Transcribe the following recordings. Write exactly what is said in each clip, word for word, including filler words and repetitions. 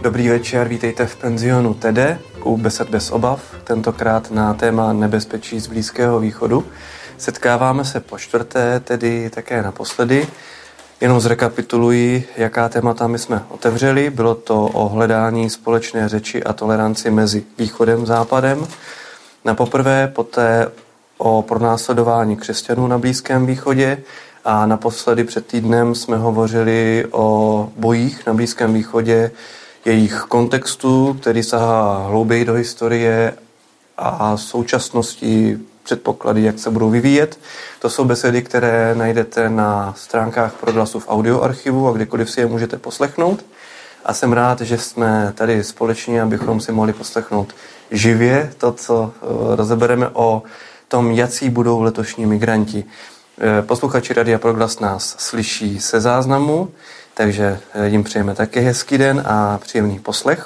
Dobrý večer, vítejte v penzionu Tede u Besed bez obav, tentokrát na téma nebezpečí z Blízkého východu. Setkáváme se po čtvrté, tedy také naposledy. Jenom zrekapituluji, jaká témata my jsme otevřeli. Bylo to o hledání společné řeči a toleranci mezi východem a západem. Na poprvé, poté o pronásledování křesťanů na Blízkém východě a naposledy před týdnem jsme hovořili o bojích na Blízkém východě, jejich kontextu, který sahá hlouběji do historie a současnosti, předpoklady, jak se budou vyvíjet. To jsou besedy, které najdete na stránkách Proglasu v audioarchivu a kdykoliv si je můžete poslechnout. A jsem rád, že jsme tady společně, abychom si mohli poslechnout živě to, co rozebereme o tom, jací budou letošní migranti. Posluchači Radia Proglas nás slyší se záznamu, takže jim přejeme také hezký den a příjemný poslech.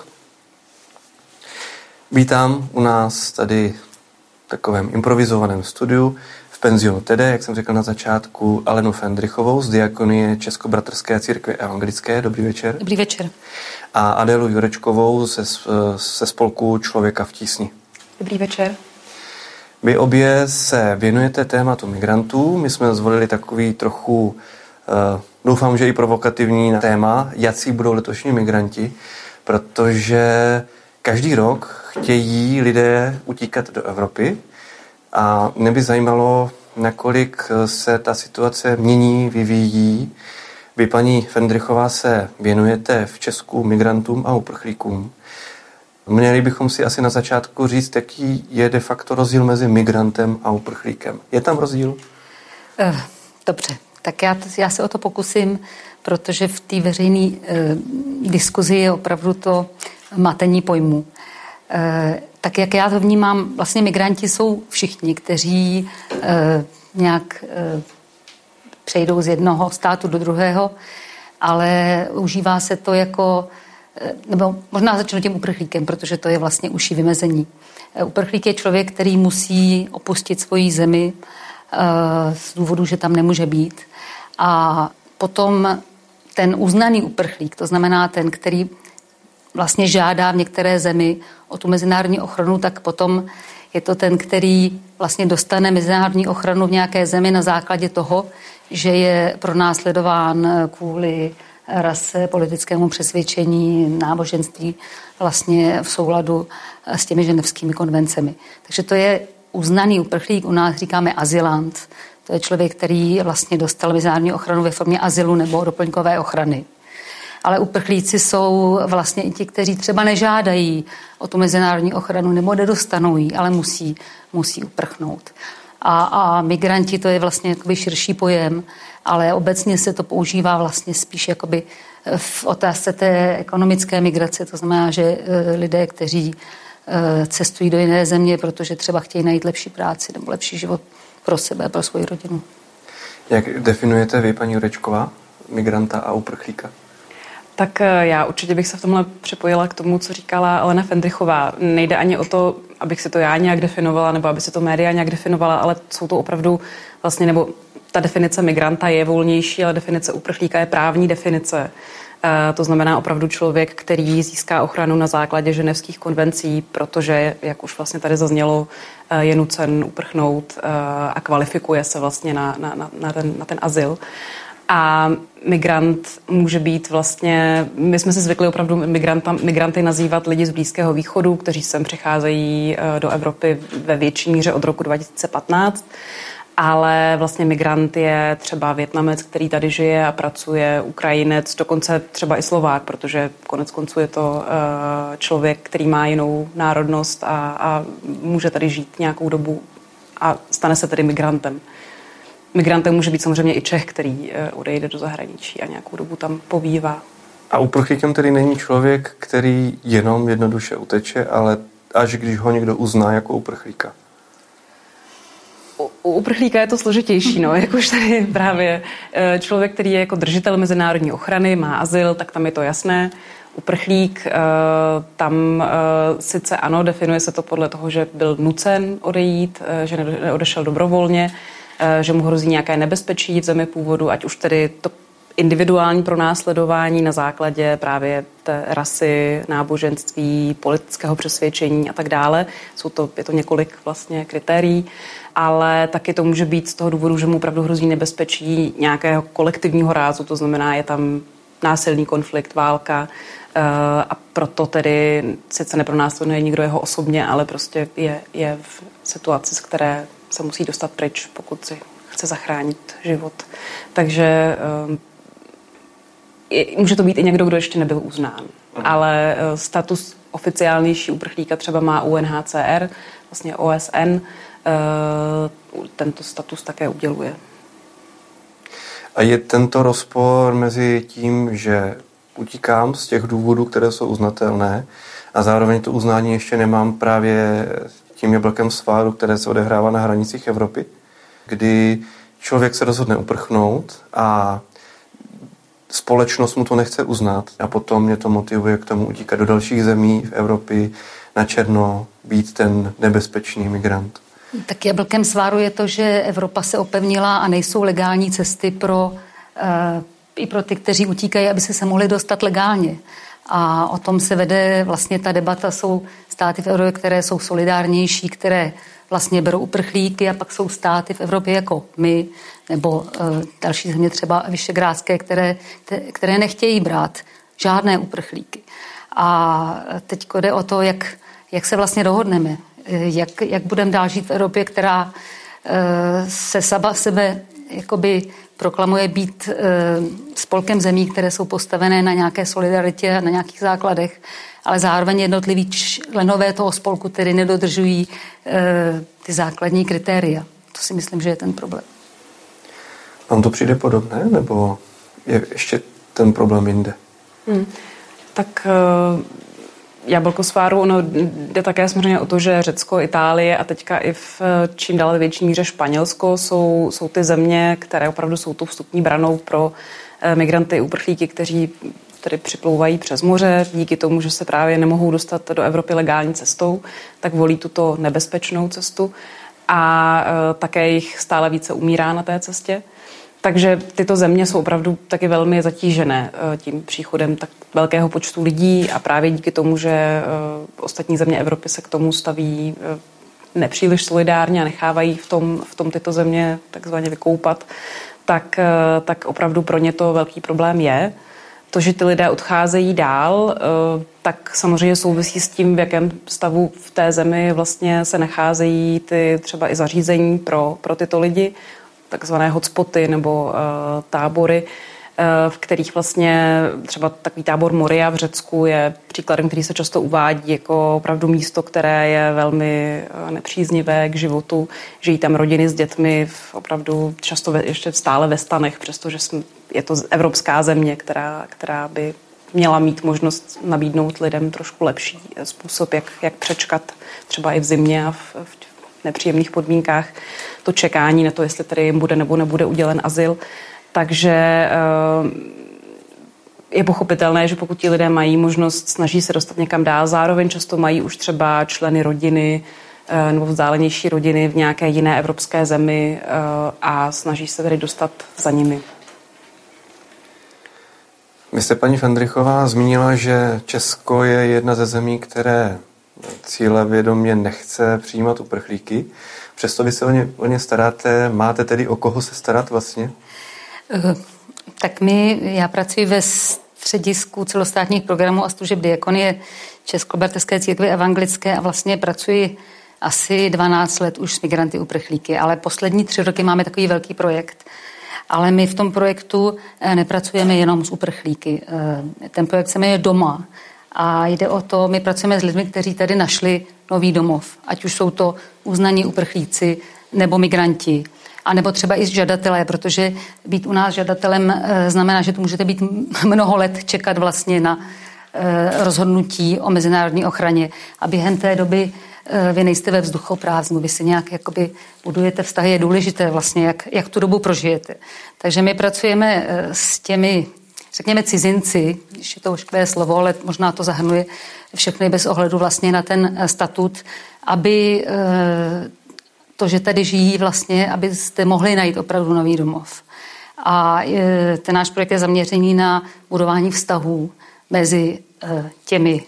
Vítám u nás tady v takovém improvizovaném studiu v penzionu Tede, jak jsem řekl na začátku, Alenu Fendrichovou z Diakonie Českobratrské církve evangelické. Dobrý večer. Dobrý večer. A Adélu Jurečkovou ze, ze spolku Člověka v tísni. Dobrý večer. Vy obě se věnujete tématu migrantů. My jsme zvolili takový trochu, uh, doufám, že i provokativní téma, jací budou letošní migranti, protože každý rok chtějí lidé utíkat do Evropy a mě by zajímalo, nakolik se ta situace mění, vyvíjí. Vy, paní Fendrichová, se věnujete v Česku migrantům a uprchlíkům. Měli bychom si asi na začátku říct, jaký je de facto rozdíl mezi migrantem a uprchlíkem. Je tam rozdíl? Uh, dobře, tak já, já se o to pokusím, protože v té veřejné uh, diskuzi je opravdu to matení pojmů. Uh, tak jak já to vnímám, vlastně migranti jsou všichni, kteří uh, nějak uh, přejdou z jednoho státu do druhého, ale užívá se to jako nebo možná začnu tím uprchlíkem, protože to je vlastně užší vymezení. Uprchlík je člověk, který musí opustit svoji zemi z důvodu, že tam nemůže být. A potom ten uznaný uprchlík, to znamená ten, který vlastně žádá v některé zemi o tu mezinárodní ochranu, tak potom je to ten, který vlastně dostane mezinárodní ochranu v nějaké zemi na základě toho, že je pronásledován kvůli rase, politickému přesvědčení, náboženství vlastně v souladu s těmi ženevskými konvencemi. Takže to je uznaný uprchlík, u nás říkáme azylant. To je člověk, který vlastně dostal mezinárodní ochranu ve formě azylu nebo doplňkové ochrany. Ale uprchlíci jsou vlastně i ti, kteří třeba nežádají o tu mezinárodní ochranu nebo nedostanou ji, ale musí, musí uprchnout. A, a migranti, to je vlastně jakoby širší pojem, ale obecně se to používá vlastně spíš jakoby v otázce té ekonomické migrace, to znamená, že lidé, kteří cestují do jiné země, protože třeba chtějí najít lepší práci nebo lepší život pro sebe, pro svoji rodinu. Jak definujete vy, paní Jurečková, migranta a uprchlíka? Tak já určitě bych se v tomhle připojila k tomu, co říkala Alena Fendrichová. Nejde ani o to, abych si to já nějak definovala, nebo aby si to média nějak definovala, ale jsou to opravdu vlastně, nebo ta definice migranta je volnější, ale definice uprchlíka je právní definice. E, to znamená opravdu člověk, který získá ochranu na základě ženevských konvencí, protože, jak už vlastně tady zaznělo, je nucen uprchnout e, a kvalifikuje se vlastně na, na, na, na, ten, na ten azyl. A migrant může být vlastně, my jsme si zvykli opravdu migranta, migranty nazývat lidi z Blízkého východu, kteří sem přicházejí do Evropy ve větší míře od roku dva tisíce patnáct, ale vlastně migrant je třeba Vietnamec, který tady žije a pracuje, Ukrajinec, dokonce třeba i Slovák, protože konec konců je to člověk, který má jinou národnost a, a může tady žít nějakou dobu a stane se tedy migrantem. Migrantem může být samozřejmě i Čech, který odejde do zahraničí a nějakou dobu tam pobývá. A uprchlíkem tedy není člověk, který jenom jednoduše uteče, ale až když ho někdo uzná jako uprchlíka. U, u uprchlíka je to složitější, no, jakož tady právě člověk, který je jako držitel mezinárodní ochrany, má azyl, tak tam je to jasné. Uprchlík, tam sice ano, definuje se to podle toho, že byl nucen odejít, že neodešel dobrovolně, že mu hrozí nějaké nebezpečí v zemi původu, ať už tedy to individuální pronásledování na základě právě té rasy, náboženství, politického přesvědčení a tak dále. Jsou to, je to několik vlastně kritérií, ale taky to může být z toho důvodu, že mu opravdu hrozí nebezpečí nějakého kolektivního rázu, to znamená, je tam násilný konflikt, válka a proto tedy sice nepronásleduje nikdo jeho osobně, ale prostě je, je v situaci, z které se musí dostat pryč, pokud si chce zachránit život. Takže je, může to být i někdo, kdo ještě nebyl uznán. Ale status oficiálnější uprchlíka třeba má U N H C R, vlastně O S N, tento status také uděluje. A je tento rozpor mezi tím, že utíkám z těch důvodů, které jsou uznatelné, a zároveň to uznání ještě nemám právě tím jablkem sváru, které se odehrává na hranicích Evropy, kdy člověk se rozhodne uprchnout a společnost mu to nechce uznat a potom mě to motivuje k tomu utíkat do dalších zemí v Evropě na černo, být ten nebezpečný migrant. Tak jablkem sváru je to, že Evropa se opevnila a nejsou legální cesty pro, e, i pro ty, kteří utíkají, aby se se mohli dostat legálně. A o tom se vede vlastně ta debata. Jsou státy v Evropě, které jsou solidárnější, které vlastně berou uprchlíky, a pak jsou státy v Evropě jako my, nebo e, další země třeba vyšegrádské, které, které nechtějí brát žádné uprchlíky. A teď jde o to, jak, jak se vlastně dohodneme, jak, jak budeme dál žít v Evropě, která e, se sama sebe jakoby proklamuje být e, spolkem zemí, které jsou postavené na nějaké solidaritě a na nějakých základech, ale zároveň jednotliví členové toho spolku tedy nedodržují e, ty základní kritéria. To si myslím, že je ten problém. Vám to přijde podobné, nebo je ještě ten problém jinde? Hmm. Tak uh, jablko sváru, ono jde také samozřejmě o to, že Řecko, Itálie a teďka i v čím dále větší míře Španělsko jsou, jsou ty země, které opravdu jsou tu vstupní branou pro uh, migranty, uprchlíky, kteří tedy připlouvají přes moře, díky tomu, že se právě nemohou dostat do Evropy legální cestou, tak volí tuto nebezpečnou cestu a uh, také jich stále více umírá na té cestě. Takže tyto země jsou opravdu taky velmi zatížené tím příchodem tak velkého počtu lidí a právě díky tomu, že ostatní země Evropy se k tomu staví nepříliš solidárně a nechávají v tom, v tom tyto země takzvaně vykoupat, tak, tak opravdu pro ně to velký problém je. To, že ty lidé odcházejí dál, tak samozřejmě souvisí s tím, v jakém stavu v té zemi vlastně se nacházejí ty třeba i zařízení pro, pro tyto lidi, takzvané hotspoty nebo uh, tábory, uh, v kterých vlastně třeba takový tábor Moria v Řecku je příkladem, který se často uvádí jako opravdu místo, které je velmi uh, nepříznivé k životu. Žijí tam rodiny s dětmi v opravdu často ve, ještě stále ve stanech, přestože jsme, je to evropská země, která, která by měla mít možnost nabídnout lidem trošku lepší způsob, jak, jak přečkat třeba i v zimě a v, v nepříjemných podmínkách to čekání na to, jestli tedy jim bude nebo nebude udělen azyl. Takže je pochopitelné, že pokud ti lidé mají možnost, snaží se dostat někam dál, zároveň často mají už třeba členy rodiny nebo vzdálenější rodiny v nějaké jiné evropské zemi a snaží se tedy dostat za nimi. Vy jste, paní Fendrichová, zmínila, že Česko je jedna ze zemí, které cílevědomě nechce přijímat uprchlíky. Přesto vy se o ně, o ně staráte. Máte tedy o koho se starat vlastně? Tak my, já pracuji ve středisku celostátních programů a služeb Diakonie Českobratrské církve evangelické a vlastně pracuji asi dvanáct let už s migranty uprchlíky, ale poslední tři roky máme takový velký projekt. Ale my v tom projektu nepracujeme jenom s uprchlíky. Ten projekt se jmenuje Doma. A jde o to, my pracujeme s lidmi, kteří tady našli nový domov. Ať už jsou to uznaní uprchlíci nebo migranti. A nebo třeba i žadatelé, protože být u nás žadatelem znamená, že tu můžete být mnoho let čekat vlastně na rozhodnutí o mezinárodní ochraně. A během té doby vy nejste ve vzduchoprázdnu, vy si nějak jakoby budujete vztahy, je důležité vlastně, jak, jak tu dobu prožijete. Takže my pracujeme s těmi, řekněme, cizinci, když je to ošklivé slovo, ale možná to zahrnuje všechny bez ohledu vlastně na ten statut, aby to, že tady žijí vlastně, abyste mohli najít opravdu nový domov. A ten náš projekt je zaměřený na budování vztahů mezi těmi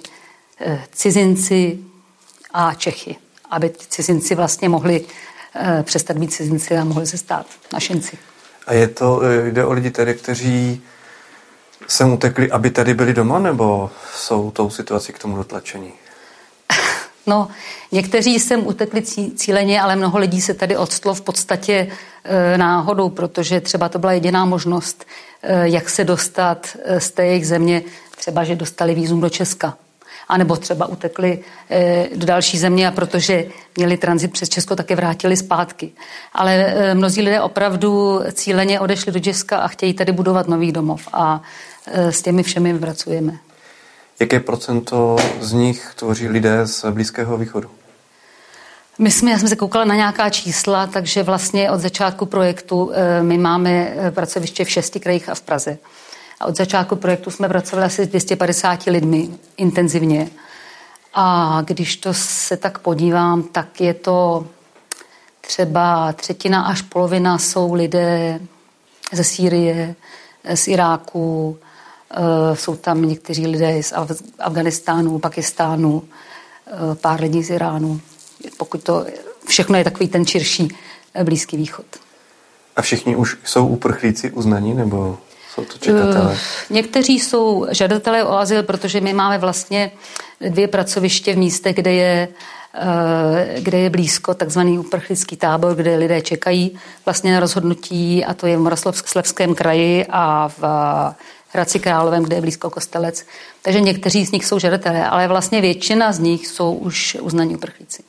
cizinci a Čechy, aby cizinci vlastně mohli přestat být cizinci a mohli se stát našinci. A je to, jde o lidi tedy, kteří sem utekli, aby tady byli doma, nebo jsou tou situací k tomu dotlačení? No, někteří sem utekli cíleně, ale mnoho lidí se tady odstlo v podstatě e, náhodou, protože třeba to byla jediná možnost, e, jak se dostat z té jejich země, třeba, že dostali vízum do Česka. A nebo třeba utekli e, do další země a protože měli tranzit přes Česko, také vrátili zpátky. Ale e, mnozí lidé opravdu cíleně odešli do Česka a chtějí tady budovat nový domov a e, s těmi všemi pracujeme. Jaké procento z nich tvoří lidé z Blízkého východu? My jsme, já jsem se koukala na nějaká čísla, takže vlastně od začátku projektu e, my máme pracoviště v šesti krajích a v Praze. A od začátku projektu jsme pracovali asi s dvě stě padesáti lidmi intenzivně. A když to se tak podívám, tak je to třeba třetina až polovina jsou lidé ze Sýrie, z Iráku, jsou tam někteří lidé z Afganistánu, Pakistánu, pár lidí z Iránu. Pokud to všechno je takový ten širší Blízký východ. A všichni už jsou uprchlíci uznaní, nebo jsou to čekatelé? Někteří jsou žadatelé o azyl, protože my máme vlastně dvě pracoviště v místech, kde je, kde je blízko takzvaný uprchlický tábor, kde lidé čekají vlastně na rozhodnutí, a to je v Moravskoslezském kraji a v Hradci Králové, kde je blízko Kostelec. Takže někteří z nich jsou žadatelé, ale vlastně většina z nich jsou už uznaní uprchlíci.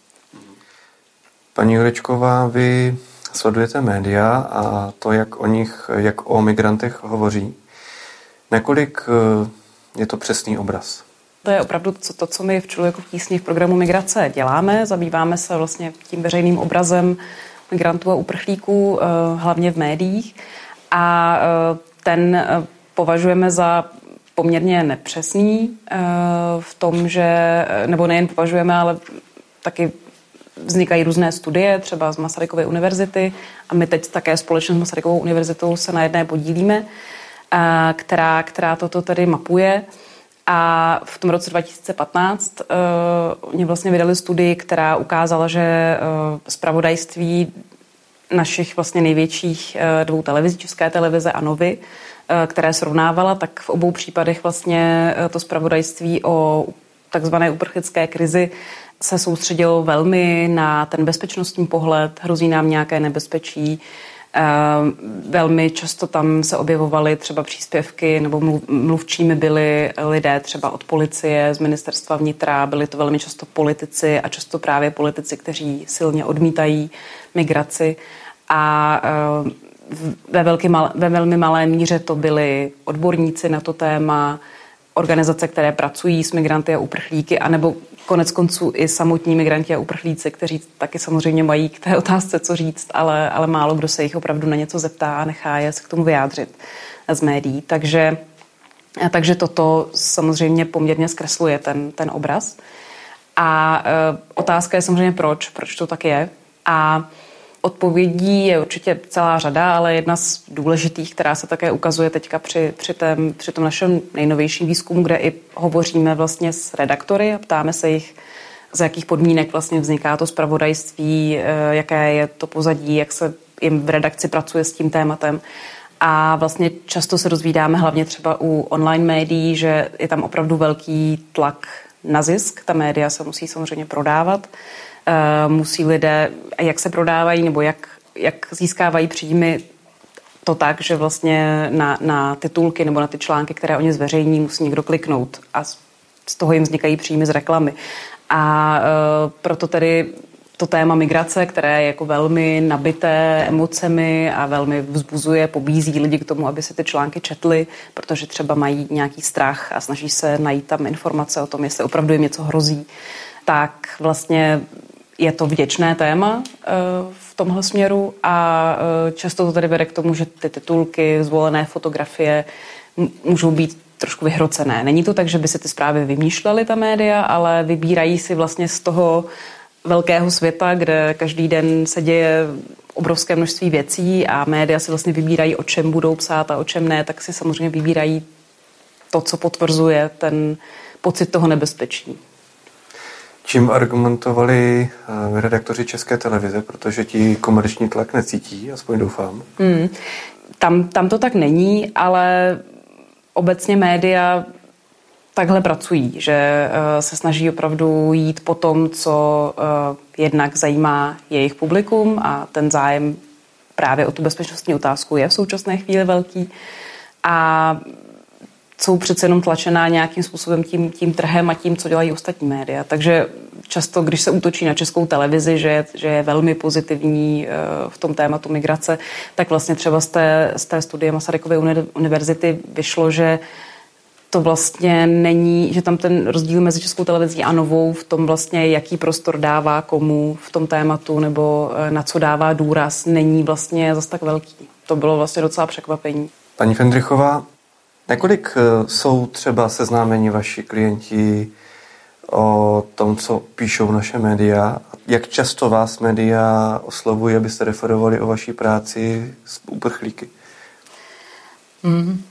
Paní Jurečková, vy sledujete média a to, jak o nich, jak o migrantech hovoří. Nakolik je to přesný obraz? To je opravdu to, to, co my v Čulu jako v tísni v programu Migrace děláme. Zabýváme se vlastně tím veřejným obrazem migrantů a uprchlíků, hlavně v médiích. A ten považujeme za poměrně nepřesný v tom, že, nebo nejen považujeme, ale taky vznikají různé studie, třeba z Masarykovy univerzity, a my teď také společně s Masarykovou univerzitou se na jedné podílíme, která, která toto tedy mapuje. A v tom roce dva tisíce patnáct uh, oni vlastně vydali studii, která ukázala, že uh, zpravodajství našich vlastně největších uh, dvou televizí, České televize a Novy, uh, které srovnávala, tak v obou případech vlastně uh, to zpravodajství o takzvané uprchlické krizi se soustředilo velmi na ten bezpečnostní pohled, hrozí nám nějaké nebezpečí. Velmi často tam se objevovaly třeba příspěvky, nebo mluvčími byli lidé třeba od policie, z ministerstva vnitra, byli to velmi často politici a často právě politici, kteří silně odmítají migraci. A ve, velký, ve velmi malé míře to byli odborníci na to téma, organizace, které pracují s migranty a uprchlíky, anebo konec konců i samotní migranti a uprchlíci, kteří taky samozřejmě mají k té otázce co říct, ale, ale málo kdo se jich opravdu na něco zeptá a nechá je se k tomu vyjádřit z médií. Takže, takže toto samozřejmě poměrně zkresluje ten, ten obraz. A e, otázka je samozřejmě proč, proč to tak je. A odpovědí je určitě celá řada, ale jedna z důležitých, která se také ukazuje teďka při, při, tém, při tom našem nejnovějším výzkumu, kde i hovoříme vlastně s redaktory a ptáme se jich, za jakých podmínek vlastně vzniká to zpravodajství, jaké je to pozadí, jak se jim v redakci pracuje s tím tématem. A vlastně často se dozvídáme hlavně třeba u online médií, že je tam opravdu velký tlak na zisk. Ta média se musí samozřejmě prodávat. Musí lidé, jak se prodávají nebo jak, jak získávají příjmy, to tak, že vlastně na, na titulky nebo na ty články, které oni zveřejní, musí někdo kliknout a z toho jim vznikají příjmy z reklamy. A e, proto tedy to téma migrace, které je jako velmi nabité emocemi a velmi vzbuzuje, pobízí lidi k tomu, aby si ty články četli, protože třeba mají nějaký strach a snaží se najít tam informace o tom, jestli opravdu jim něco hrozí, tak vlastně je to vděčné téma v tomhle směru a často to tady vede k tomu, že ty titulky, zvolené fotografie můžou být trošku vyhrocené. Není to tak, že by si ty zprávy vymýšlely ta média, ale vybírají si vlastně z toho velkého světa, kde každý den se děje obrovské množství věcí a média si vlastně vybírají, o čem budou psát a o čem ne, tak si samozřejmě vybírají to, co potvrzuje ten pocit toho nebezpečí. Čím argumentovali redaktoři České televize, protože ti komerční tlak necítí, aspoň doufám? Hmm. Tam, tam to tak není, ale obecně média takhle pracují, že uh, se snaží opravdu jít po tom, co uh, jednak zajímá jejich publikum a ten zájem právě o tu bezpečnostní otázku je v současné chvíli velký a jsou přece jenom tlačená nějakým způsobem tím, tím trhem a tím, co dělají ostatní média. Takže často, když se útočí na Českou televizi, že je, že je velmi pozitivní uh, v tom tématu migrace, tak vlastně třeba z té, z té studie Masarykovy univerzity vyšlo, že to vlastně není, že tam ten rozdíl mezi Českou televizí a Novou v tom vlastně, jaký prostor dává komu v tom tématu nebo na co dává důraz, není vlastně zas tak velký. To bylo vlastně docela překvapení. Paní Fendrichová, nakolik jsou třeba seznámeni vaši klienti o tom, co píšou naše média? Jak často vás média oslovují, abyste referovali o vaší práci s uprchlíky? Mm.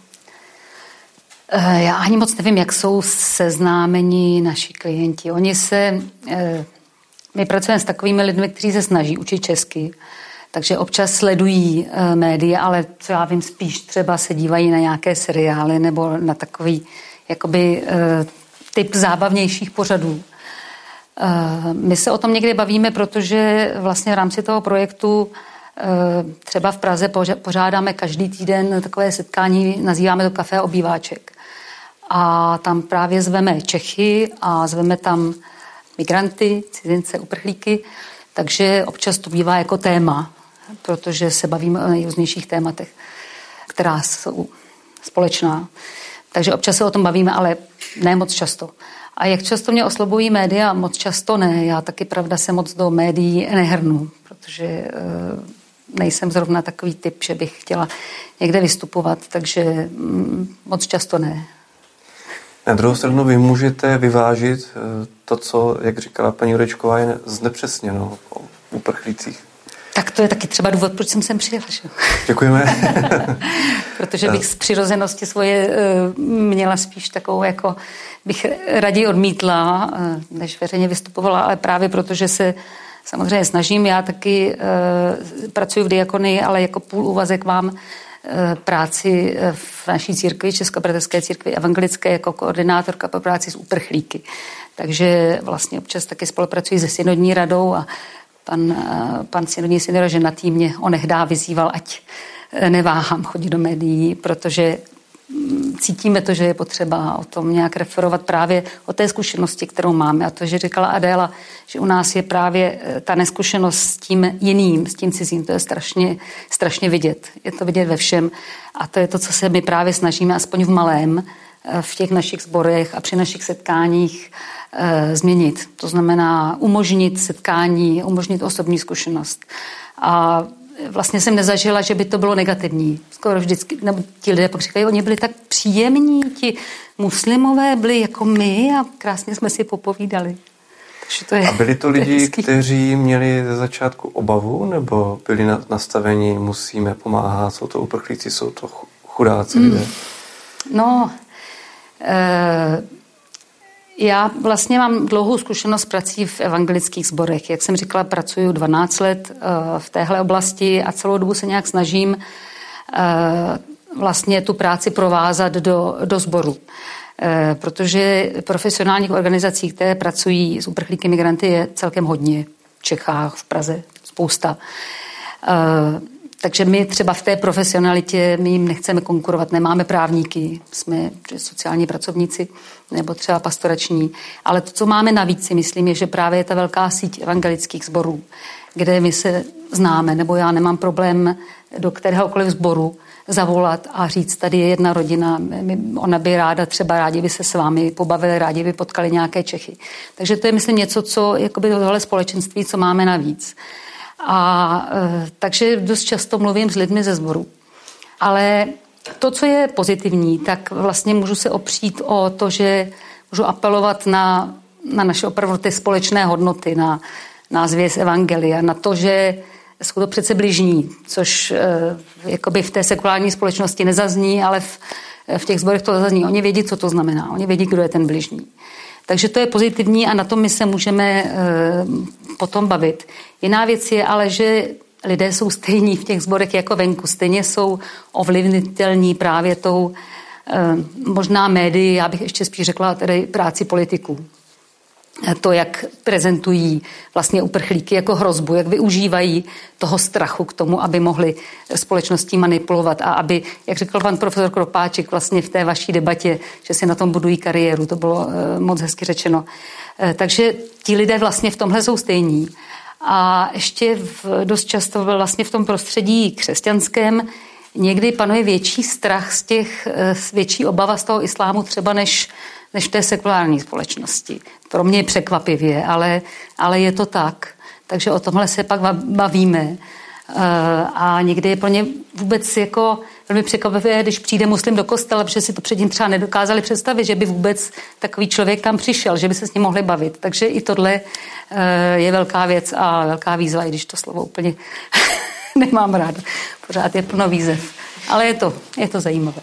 Já ani moc nevím, jak jsou seznámeni naši klienti. Oni se, my pracujeme s takovými lidmi, kteří se snaží učit česky, takže občas sledují média, ale co já vím, spíš třeba se dívají na nějaké seriály nebo na takový jakoby typ zábavnějších pořadů. My se o tom někdy bavíme, protože vlastně v rámci toho projektu třeba v Praze pořádáme každý týden takové setkání, nazýváme to Café obýváček. A tam právě zveme Čechy a zveme tam migranty, cizince, uprchlíky, takže občas to bývá jako téma, protože se bavíme o nejrůznějších tématech, která jsou společná. Takže občas se o tom bavíme, ale ne moc často. A jak často mě oslovují média? Moc často ne. Já taky, pravda, se moc do médií nehrnu, protože nejsem zrovna takový typ, že bych chtěla někde vystupovat, takže moc často ne. Na druhou stranu vy můžete vyvážit to, co, jak říkala paní Jurečková, je znepřesněno o uprchlících. Tak to je taky třeba důvod, proč jsem sem přijela. Děkujeme. Protože bych z přirozenosti svoje měla spíš takovou, jako bych raději odmítla, než veřejně vystupovala, ale právě protože se samozřejmě snažím. Já taky pracuji v diakonii, ale jako půl úvazek mám práci v naší církvi, Českobratrské církvi evangelické, jako koordinátorka pro práci s uprchlíky. Takže vlastně občas taky spolupracuji se synodní radou a pan, pan synodní synod ženatý mě onehdá vyzýval, ať neváhám chodit do médií, protože cítíme to, že je potřeba o tom nějak referovat právě o té zkušenosti, kterou máme. A to, že říkala Adéla, že u nás je právě ta neskušenost s tím jiným, s tím cizím, to je strašně, strašně vidět. Je to vidět ve všem. A to je to, co se my právě snažíme, aspoň v malém, v těch našich sborech a při našich setkáních e, změnit. To znamená umožnit setkání, umožnit osobní zkušenost. A vlastně jsem nezažila, že by to bylo negativní. Skoro vždycky, nebo ti lidé pak říkají, oni byli tak příjemní, ti muslimové byli jako my a krásně jsme si popovídali. To je, a byli to lidi, to kteří měli ze začátku obavu, nebo byli nastaveni, musíme pomáhat, jsou to uprchlíci, jsou to chudáci lidé? Mm. No, e, já vlastně mám dlouhou zkušenost prací v evangelických sborech. Jak jsem říkala, pracuji dvanáct let v téhle oblasti a celou dobu se nějak snažím vlastně tu práci provázat do, do sboru. Protože profesionálních organizací, které pracují s uprchlíky migranty, je celkem hodně. V Čechách, v Praze, spousta. Takže my třeba v té profesionalitě, my jim nechceme konkurovat, nemáme právníky, jsme sociální pracovníci nebo třeba pastorační, ale to, co máme navíc, si myslím, je, že právě je ta velká síť evangelických sborů, kde my se známe, nebo já nemám problém do kteréhokoliv sboru zavolat a říct, tady je jedna rodina, ona by ráda, třeba rádi by se s vámi pobavili, rádi by potkali nějaké Čechy. Takže to je, myslím, něco, co jakoby tohle společenství, co máme navíc. A e, takže dost často mluvím s lidmi ze sboru. Ale to, co je pozitivní, tak vlastně můžu se opřít o to, že můžu apelovat na, na naše opravdu ty společné hodnoty, na, na zvěst evangelia, na to, že jsou to přece bližní, což jakoby v té sekulární společnosti nezazní, ale v, v těch sborech to zazní. Oni vědí, co to znamená. Oni vědí, kdo je ten bližní. Takže to je pozitivní a na tom my se můžeme potom bavit. Jiná věc je ale, že lidé jsou stejní v těch sborech jako venku. Stejně jsou ovlivnitelní právě tou možná médii, já bych ještě spíš řekla tedy práci politiků. To, jak prezentují vlastně uprchlíky jako hrozbu, jak využívají toho strachu k tomu, aby mohli společností manipulovat a aby, jak řekl pan profesor Kropáček vlastně v té vaší debatě, že si na tom budují kariéru, to bylo moc hezky řečeno. Takže ti lidé vlastně v tomhle jsou stejní. A ještě v, dost často vlastně v tom prostředí křesťanském někdy panuje větší strach z těch, větší obava z toho islámu třeba než, než v té sekulární společnosti. Pro mě překvapivě, ale, ale je to tak. Takže o tomhle se pak bavíme. A někdy je pro ně vůbec jako velmi překvapivé, když přijde muslim do kostela, protože si to předtím třeba nedokázali představit, že by vůbec takový člověk tam přišel, že by se s ním mohli bavit. Takže i tohle je velká věc a velká výzva, i když to slovo úplně nemám rád. Pořád je plno výzev. Ale je to, je to zajímavé.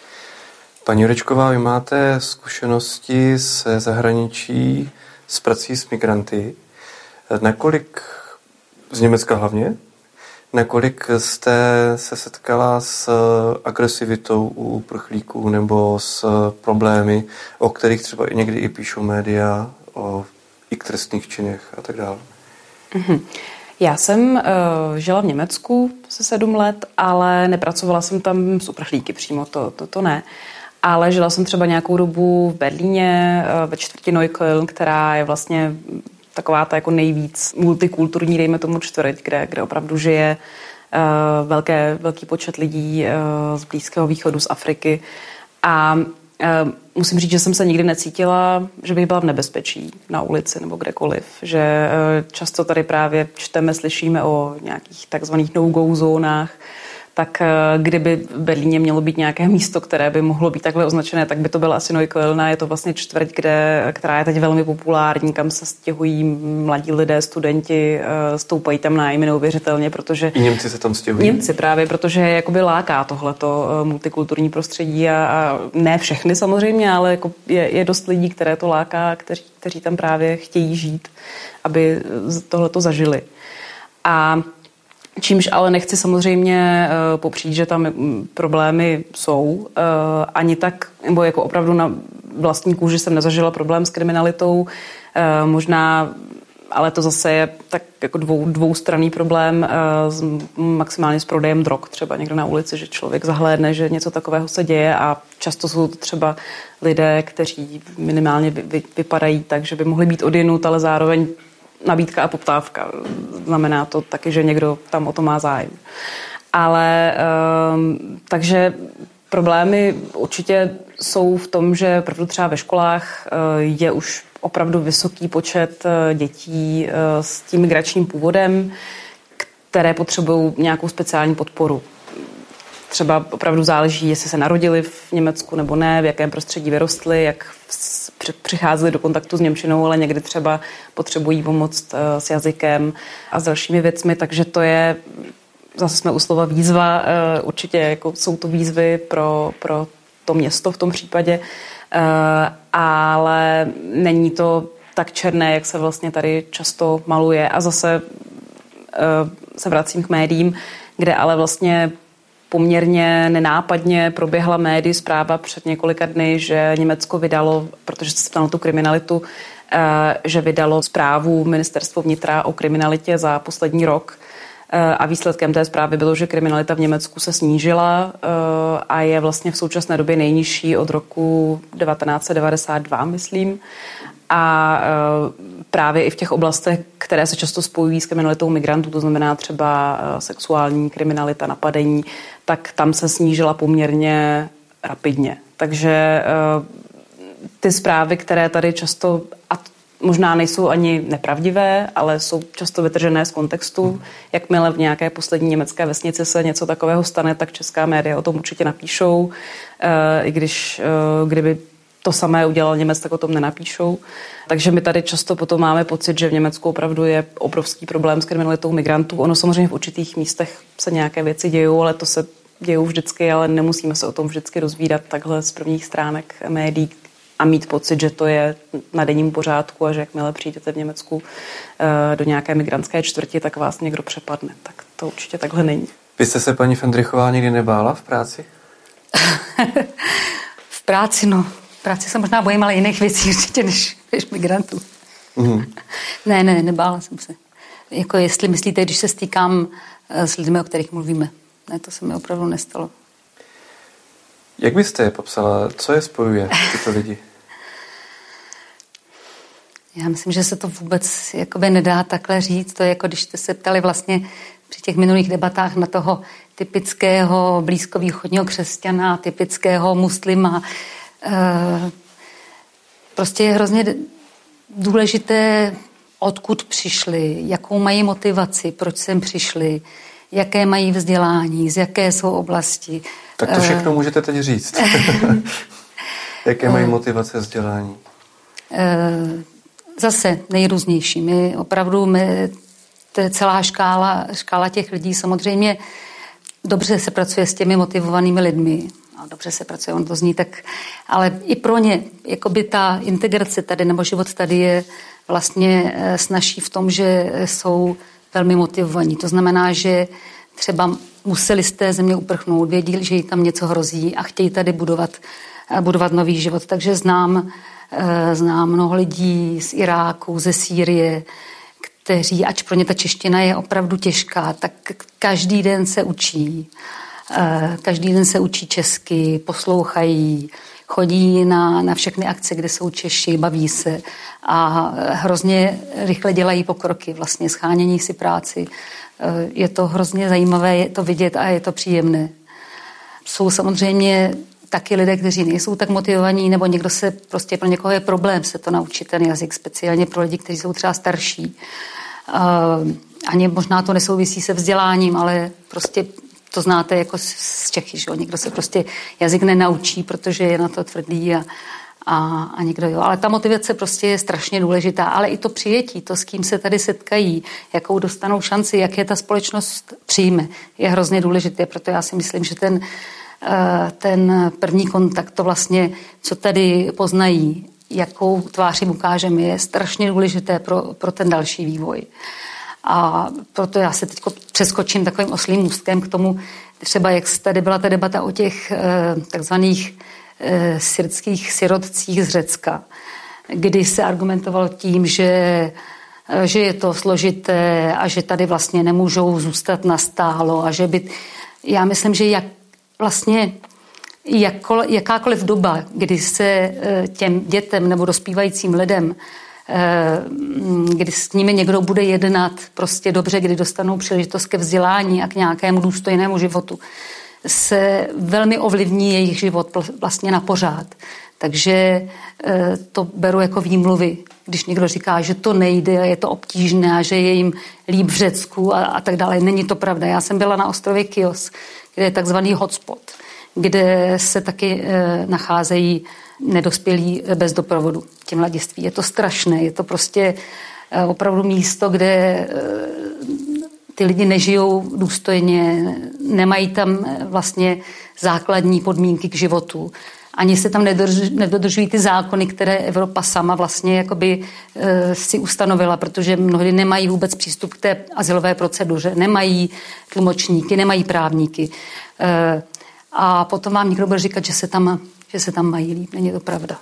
Paní Jurečková, vy máte zkušenosti se zahraničí s prací s migranty. Nakolik, z Německa hlavně, nakolik jste se setkala s agresivitou u uprchlíků nebo s problémy, o kterých třeba i někdy i píšou média, o i trestných činech a tak dále? Mm-hmm. Já jsem uh, žila v Německu se sedm let, ale nepracovala jsem tam s uprchlíky přímo, to, to, to ne. Ale žila jsem třeba nějakou dobu v Berlíně, uh, ve čtvrti Neukölln, která je vlastně taková ta jako nejvíc multikulturní, dejme tomu čtvrť, kde, kde opravdu žije uh, velké, velký počet lidí uh, z Blízkého východu, z Afriky. A uh, musím říct, že jsem se nikdy necítila, že bych byla v nebezpečí na ulici nebo kdekoliv. Že uh, často tady právě čteme, slyšíme o nějakých takzvaných no-go zónách, tak kdyby v Berlíně mělo být nějaké místo, které by mohlo být takhle označené, tak by to byla asi Neukölln. Je to vlastně čtvrť, kde, která je teď velmi populární, kam se stěhují mladí lidé, studenti, stoupají tam nájmy neuvěřitelně, protože... I Němci se tam stěhují? Němci právě, protože jakoby láká tohleto multikulturní prostředí a, a ne všechny samozřejmě, ale jako je, je dost lidí, které to láká, kteří, kteří tam právě chtějí žít, aby tohleto zažili. A čímž ale nechci samozřejmě uh, popřít, že tam problémy jsou. Uh, ani tak, nebo jako opravdu na vlastní kůži jsem nezažila problém s kriminalitou. Uh, možná, ale to zase je tak jako dvou, dvoustranný problém, uh, s, maximálně s prodejem drog třeba někde na ulici, že člověk zahlédne, že něco takového se děje a často jsou to třeba lidé, kteří minimálně vy, vy, vypadají tak, že by mohli být odjenut, ale zároveň nabídka a poptávka. Znamená to taky, že někdo tam o to má zájem. Ale um, takže problémy určitě jsou v tom, že opravdu třeba ve školách uh, je už opravdu vysoký počet uh, dětí uh, s tím migračním původem, které potřebují nějakou speciální podporu. Třeba opravdu záleží, jestli se narodili v Německu nebo ne, v jakém prostředí vyrostli, jak přicházeli do kontaktu s němčinou, ale někdy třeba potřebují pomoct s jazykem a s dalšími věcmi, takže to je, zase jsme u slova výzva, určitě jako jsou to výzvy pro, pro to město v tom případě, ale není to tak černé, jak se vlastně tady často maluje. A zase se vracím k médiím, kde ale vlastně poměrně nenápadně proběhla médii zpráva před několika dny, že Německo vydalo, protože se ptal tu kriminalitu, že vydalo zprávu Ministerstvo vnitra o kriminalitě za poslední rok a výsledkem té zprávy bylo, že kriminalita v Německu se snížila a je vlastně v současné době nejnižší od roku devatenáct set devadesát dva, myslím. A právě i v těch oblastech, které se často spojují s kriminalitou migrantů, to znamená třeba sexuální kriminalita, napadení, tak tam se snížila poměrně rapidně. Takže ty zprávy, které tady často, a možná nejsou ani nepravdivé, ale jsou často vytržené z kontextu. Jakmile v nějaké poslední německé vesnici se něco takového stane, tak česká média o tom určitě napíšou. I když, kdyby to samé udělal Němec, tak o tom nenapíšou. Takže my tady často potom máme pocit, že v Německu opravdu je obrovský problém s kriminalitou migrantů. Ono samozřejmě v určitých místech se nějaké věci dějou, ale to se dějou vždycky, ale nemusíme se o tom vždycky rozvídat takhle z prvních stránek médií a mít pocit, že to je na denním pořádku a že jakmile přijdete v Německu do nějaké migrantské čtvrti, tak vás někdo přepadne. Tak to určitě takhle není. Vy jste se, paní Fendrichová, nikdy nebála v práci? V práci, no. V práci se možná bojím, ale jiných věcí určitě než, než migrantů. Mm. ne, ne, nebála jsem se. Jako jestli myslíte, když se stýkám s lidmi, o kterých mluvíme. Ne, to se mi opravdu nestalo. Jak byste je popsala? Co je spojuje, tyto lidi? Já myslím, že se to vůbec jakoby nedá takhle říct. To je jako když jste se ptali vlastně při těch minulých debatách na toho typického blízkovýchodního křesťana, typického muslima. Prostě je hrozně důležité, odkud přišli, jakou mají motivaci, proč sem přišli, jaké mají vzdělání, z jaké jsou oblasti. Tak to všechno můžete teď říct. Jaké mají motivace, vzdělání? Zase nejrůznější. My opravdu, my, to je celá škála, škála těch lidí. Samozřejmě dobře se pracuje s těmi motivovanými lidmi. A dobře se pracuje, on to zní tak. Ale i pro ně, jakoby ta integrace tady nebo život tady je vlastně snazší v tom, že jsou velmi motivovaní. To znamená, že třeba museli z té země uprchnout, věděli, že jí tam něco hrozí a chtějí tady budovat, budovat nový život. Takže znám, znám mnoho lidí z Iráku, ze Sýrie, kteří, ač pro ně ta čeština je opravdu těžká, tak každý den se učí. Každý den se učí česky, poslouchají, chodí na, na všechny akce, kde jsou Češi, baví se a hrozně rychle dělají pokroky, vlastně schánění si práci. Je to hrozně zajímavé, je to vidět a je to příjemné. Jsou samozřejmě taky lidé, kteří nejsou tak motivovaní, nebo někdo se prostě pro někoho je problém se to naučit, ten jazyk, speciálně pro lidi, kteří jsou třeba starší. Ani možná to nesouvisí se vzděláním, ale prostě to znáte jako z Čechy, že jo? Někdo se prostě jazyk nenaučí, protože je na to tvrdý a, a, a někdo jo. Ale ta motivace prostě je strašně důležitá, ale i to přijetí, to, s kým se tady setkají, jakou dostanou šanci, jak je ta společnost přijme, je hrozně důležité, proto já si myslím, že ten, ten první kontakt, to vlastně, co tady poznají, jakou tvář jim ukážeme, je strašně důležité pro, pro ten další vývoj. A proto já se teď přeskočím takovým oslým můstkem k tomu, třeba jak tady byla ta debata o těch eh, takzvaných eh, syrských sirotcích z Řecka, kdy se argumentovalo tím, že, eh, že je to složité a že tady vlastně nemůžou zůstat nastálo a že by... Já myslím, že jak vlastně jakkoliv, jakákoliv doba, kdy se eh, těm dětem nebo dospívajícím lidem kdy s nimi někdo bude jednat prostě dobře, kdy dostanou příležitost ke vzdělání a k nějakému důstojnému životu, se velmi ovlivní jejich život vlastně na pořád. Takže to beru jako výmluvy, když někdo říká, že to nejde, je to obtížné a že je jim líp v Řecku a, a tak dále. Není to pravda. Já jsem byla na ostrově Chios, kde je takzvaný hotspot, kde se taky e, nacházejí nedospělí bez doprovodu, ti mladiství. Je to strašné, je to prostě e, opravdu místo, kde e, ty lidi nežijou důstojně, nemají tam vlastně základní podmínky k životu. Ani se tam nedodržují ty zákony, které Evropa sama vlastně jakoby e, si ustanovila, protože mnohdy nemají vůbec přístup k té azylové proceduře, nemají tlumočníky, nemají právníky. E, a potom vám někdo bude říkat, že se tam, že se tam mají líp. Není to pravda.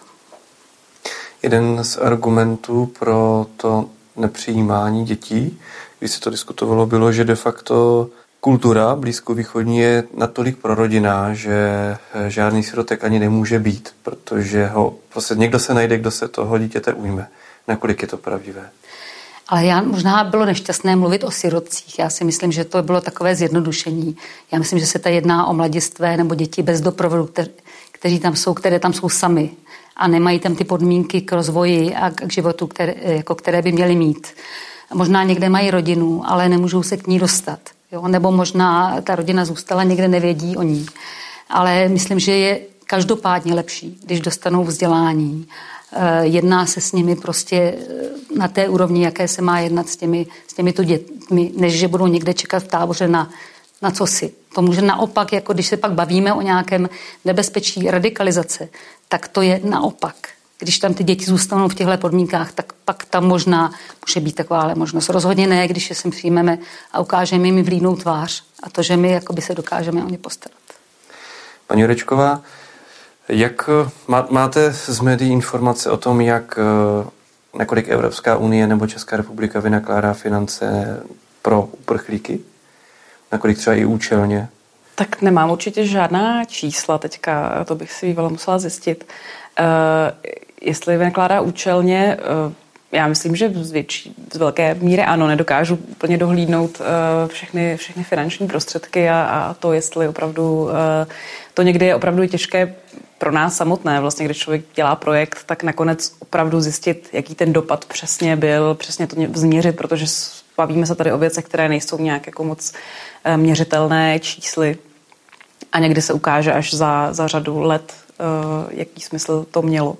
Jeden z argumentů pro to nepřijímání dětí, když se to diskutovalo, bylo, že de facto kultura blízkovýchodní je natolik prorodinná, že žádný sirotek ani nemůže být, protože ho prostě někdo se najde, kdo se toho dítěte ujme. Nakolik je to pravdivé? Ale já možná bylo nešťastné mluvit o sirotcích. Já si myslím, že to bylo takové zjednodušení. Já myslím, že se ta jedná o mladistvé nebo děti bez doprovodu, kteří tam jsou, které tam jsou sami a nemají tam ty podmínky k rozvoji a k životu, které, jako které by měly mít. Možná někde mají rodinu, ale nemůžou se k ní dostat. Jo? Nebo možná ta rodina zůstala, někde nevědí o ní. Ale myslím, že je každopádně lepší, když dostanou vzdělání. Jedná se s nimi prostě na té úrovni, jaké se má jednat s těmi, s těmito dětmi, než že budou někde čekat v táboře na, na cosi. To může naopak, jako když se pak bavíme o nějakém nebezpečí radikalizace, tak to je naopak. Když tam ty děti zůstanou v těchto podmínkách, tak pak tam možná může být taková možnost. Rozhodně ne, když je sem přijmeme a ukážeme jim vlídnou tvář a to, že my jakoby se dokážeme o ně postarat. Paní Jurečková, jak má, máte z médií informace o tom, jak nakolik Evropská unie nebo Česká republika vynakládá finance pro uprchlíky? Nakolik třeba i účelně? Tak nemám určitě žádná čísla teďka, to bych si bývala musela zjistit. Uh, jestli vynakládá účelně, uh, já myslím, že z, větší, z velké míry ano, nedokážu úplně dohlídnout uh, všechny, všechny finanční prostředky a, a to, jestli opravdu, uh, to někdy je opravdu těžké pro nás samotné. Vlastně, když člověk dělá projekt, tak nakonec opravdu zjistit, jaký ten dopad přesně byl, přesně to změřit, protože bavíme se tady o věcech, které nejsou nějak jako moc uh, měřitelné čísly a někdy se ukáže až za, za řadu let, jaký smysl to mělo.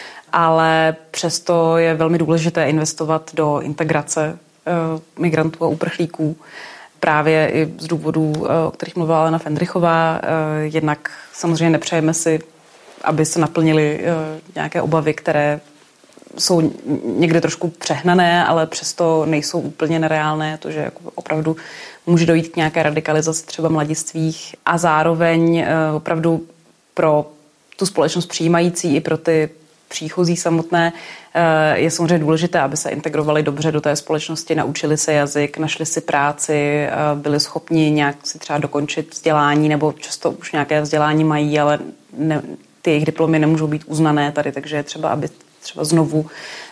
Ale přesto je velmi důležité investovat do integrace migrantů a uprchlíků. Právě i z důvodů, o kterých mluvila Alena Fendrichová. Jednak samozřejmě nepřejeme si, aby se naplnily nějaké obavy, které jsou někde trošku přehnané, ale přesto nejsou úplně nereálné. To, že jako opravdu může dojít k nějaké radikalizaci třeba mladistvých a zároveň opravdu pro tu společnost přijímající i pro ty příchozí samotné je samozřejmě důležité, aby se integrovali dobře do té společnosti, naučili se jazyk, našli si práci, byli schopni nějak si třeba dokončit vzdělání, nebo často už nějaké vzdělání mají, ale ne, ty jejich diplomy nemůžou být uznané tady, takže je třeba, aby třeba znovu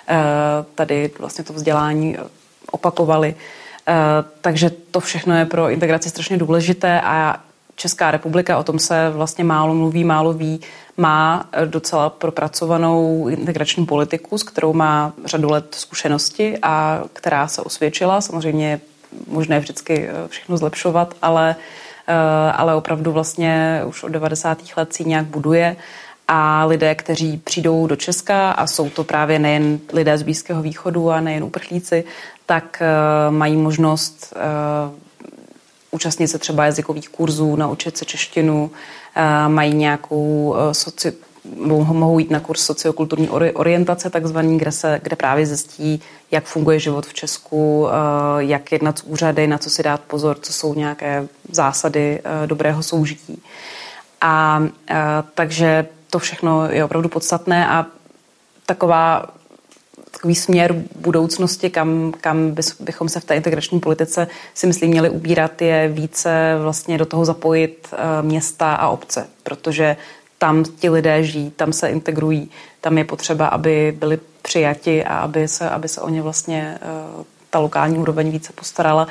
tady vlastně to vzdělání opakovali. Takže to všechno je pro integraci strašně důležité a Česká republika, o tom se vlastně málo mluví, málo ví, má docela propracovanou integrační politiku, s kterou má řadu let zkušenosti a která se osvědčila. Samozřejmě je možné vždycky všechno zlepšovat, ale, ale opravdu vlastně už od devadesátých let si nějak buduje a lidé, kteří přijdou do Česka a jsou to právě nejen lidé z Blízkého východu a nejen uprchlíci, tak mají možnost účastnit se třeba jazykových kurzů, naučit se češtinu, mají nějakou soci, mohou jít na kurz sociokulturní orientace takzvaný, kde, se, kde právě zjistí, jak funguje život v Česku, jak jednat s úřady, na co si dát pozor, co jsou nějaké zásady dobrého soužití. A, a takže to všechno je opravdu podstatné a taková takový směr budoucnosti, kam, kam bychom se v té integrační politice si myslím měli ubírat, je více vlastně do toho zapojit města a obce, protože tam ti lidé žijí, tam se integrují, tam je potřeba, aby byli přijati a aby se, aby se o ně vlastně ta lokální úroveň více postarala.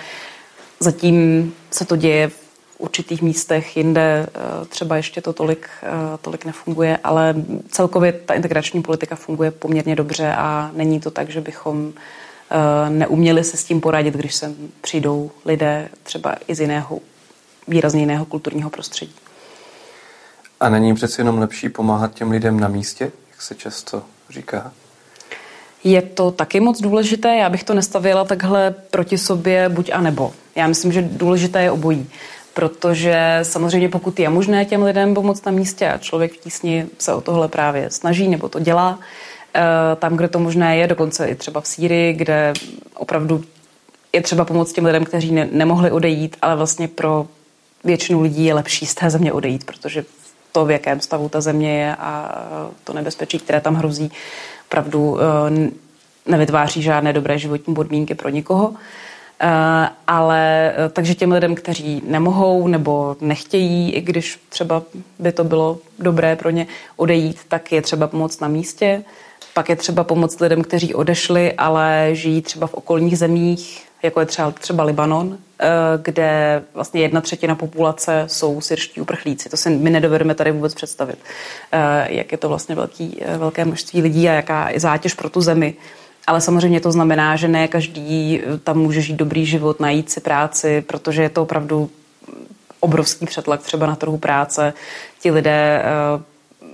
Zatím se to děje v určitých místech, jinde třeba ještě to tolik, tolik nefunguje, ale celkově ta integrační politika funguje poměrně dobře a není to tak, že bychom neuměli se s tím poradit, když sem přijdou lidé třeba i z jiného, výrazně jiného kulturního prostředí. A není přeci jenom lepší pomáhat těm lidem na místě, jak se často říká? Je to taky moc důležité, já bych to nestavila takhle proti sobě buď a nebo. Já myslím, že důležité je obojí. Protože samozřejmě pokud je možné těm lidem pomoct na místě a člověk v tísni se o tohle právě snaží nebo to dělá, tam, kde to možné je, dokonce i třeba v Sýrii, kde opravdu je třeba pomoct těm lidem, kteří ne- nemohli odejít, ale vlastně pro většinu lidí je lepší z té země odejít, protože to, v jakém stavu ta země je a to nebezpečí, které tam hrozí, opravdu nevytváří žádné dobré životní podmínky pro nikoho. Uh, ale takže těm lidem, kteří nemohou nebo nechtějí, i když třeba by to bylo dobré pro ně odejít, tak je třeba pomoct na místě. Pak je třeba pomoct lidem, kteří odešli, ale žijí třeba v okolních zemích, jako je třeba, třeba Libanon, uh, kde vlastně jedna třetina populace jsou syrští uprchlíci. To si my nedovedeme tady vůbec představit, uh, jak je to vlastně velký, velké množství lidí a jaká je zátěž pro tu zemi. Ale samozřejmě to znamená, že ne každý tam může žít dobrý život, najít si práci, protože je to opravdu obrovský přetlak třeba na trhu práce. Ti lidé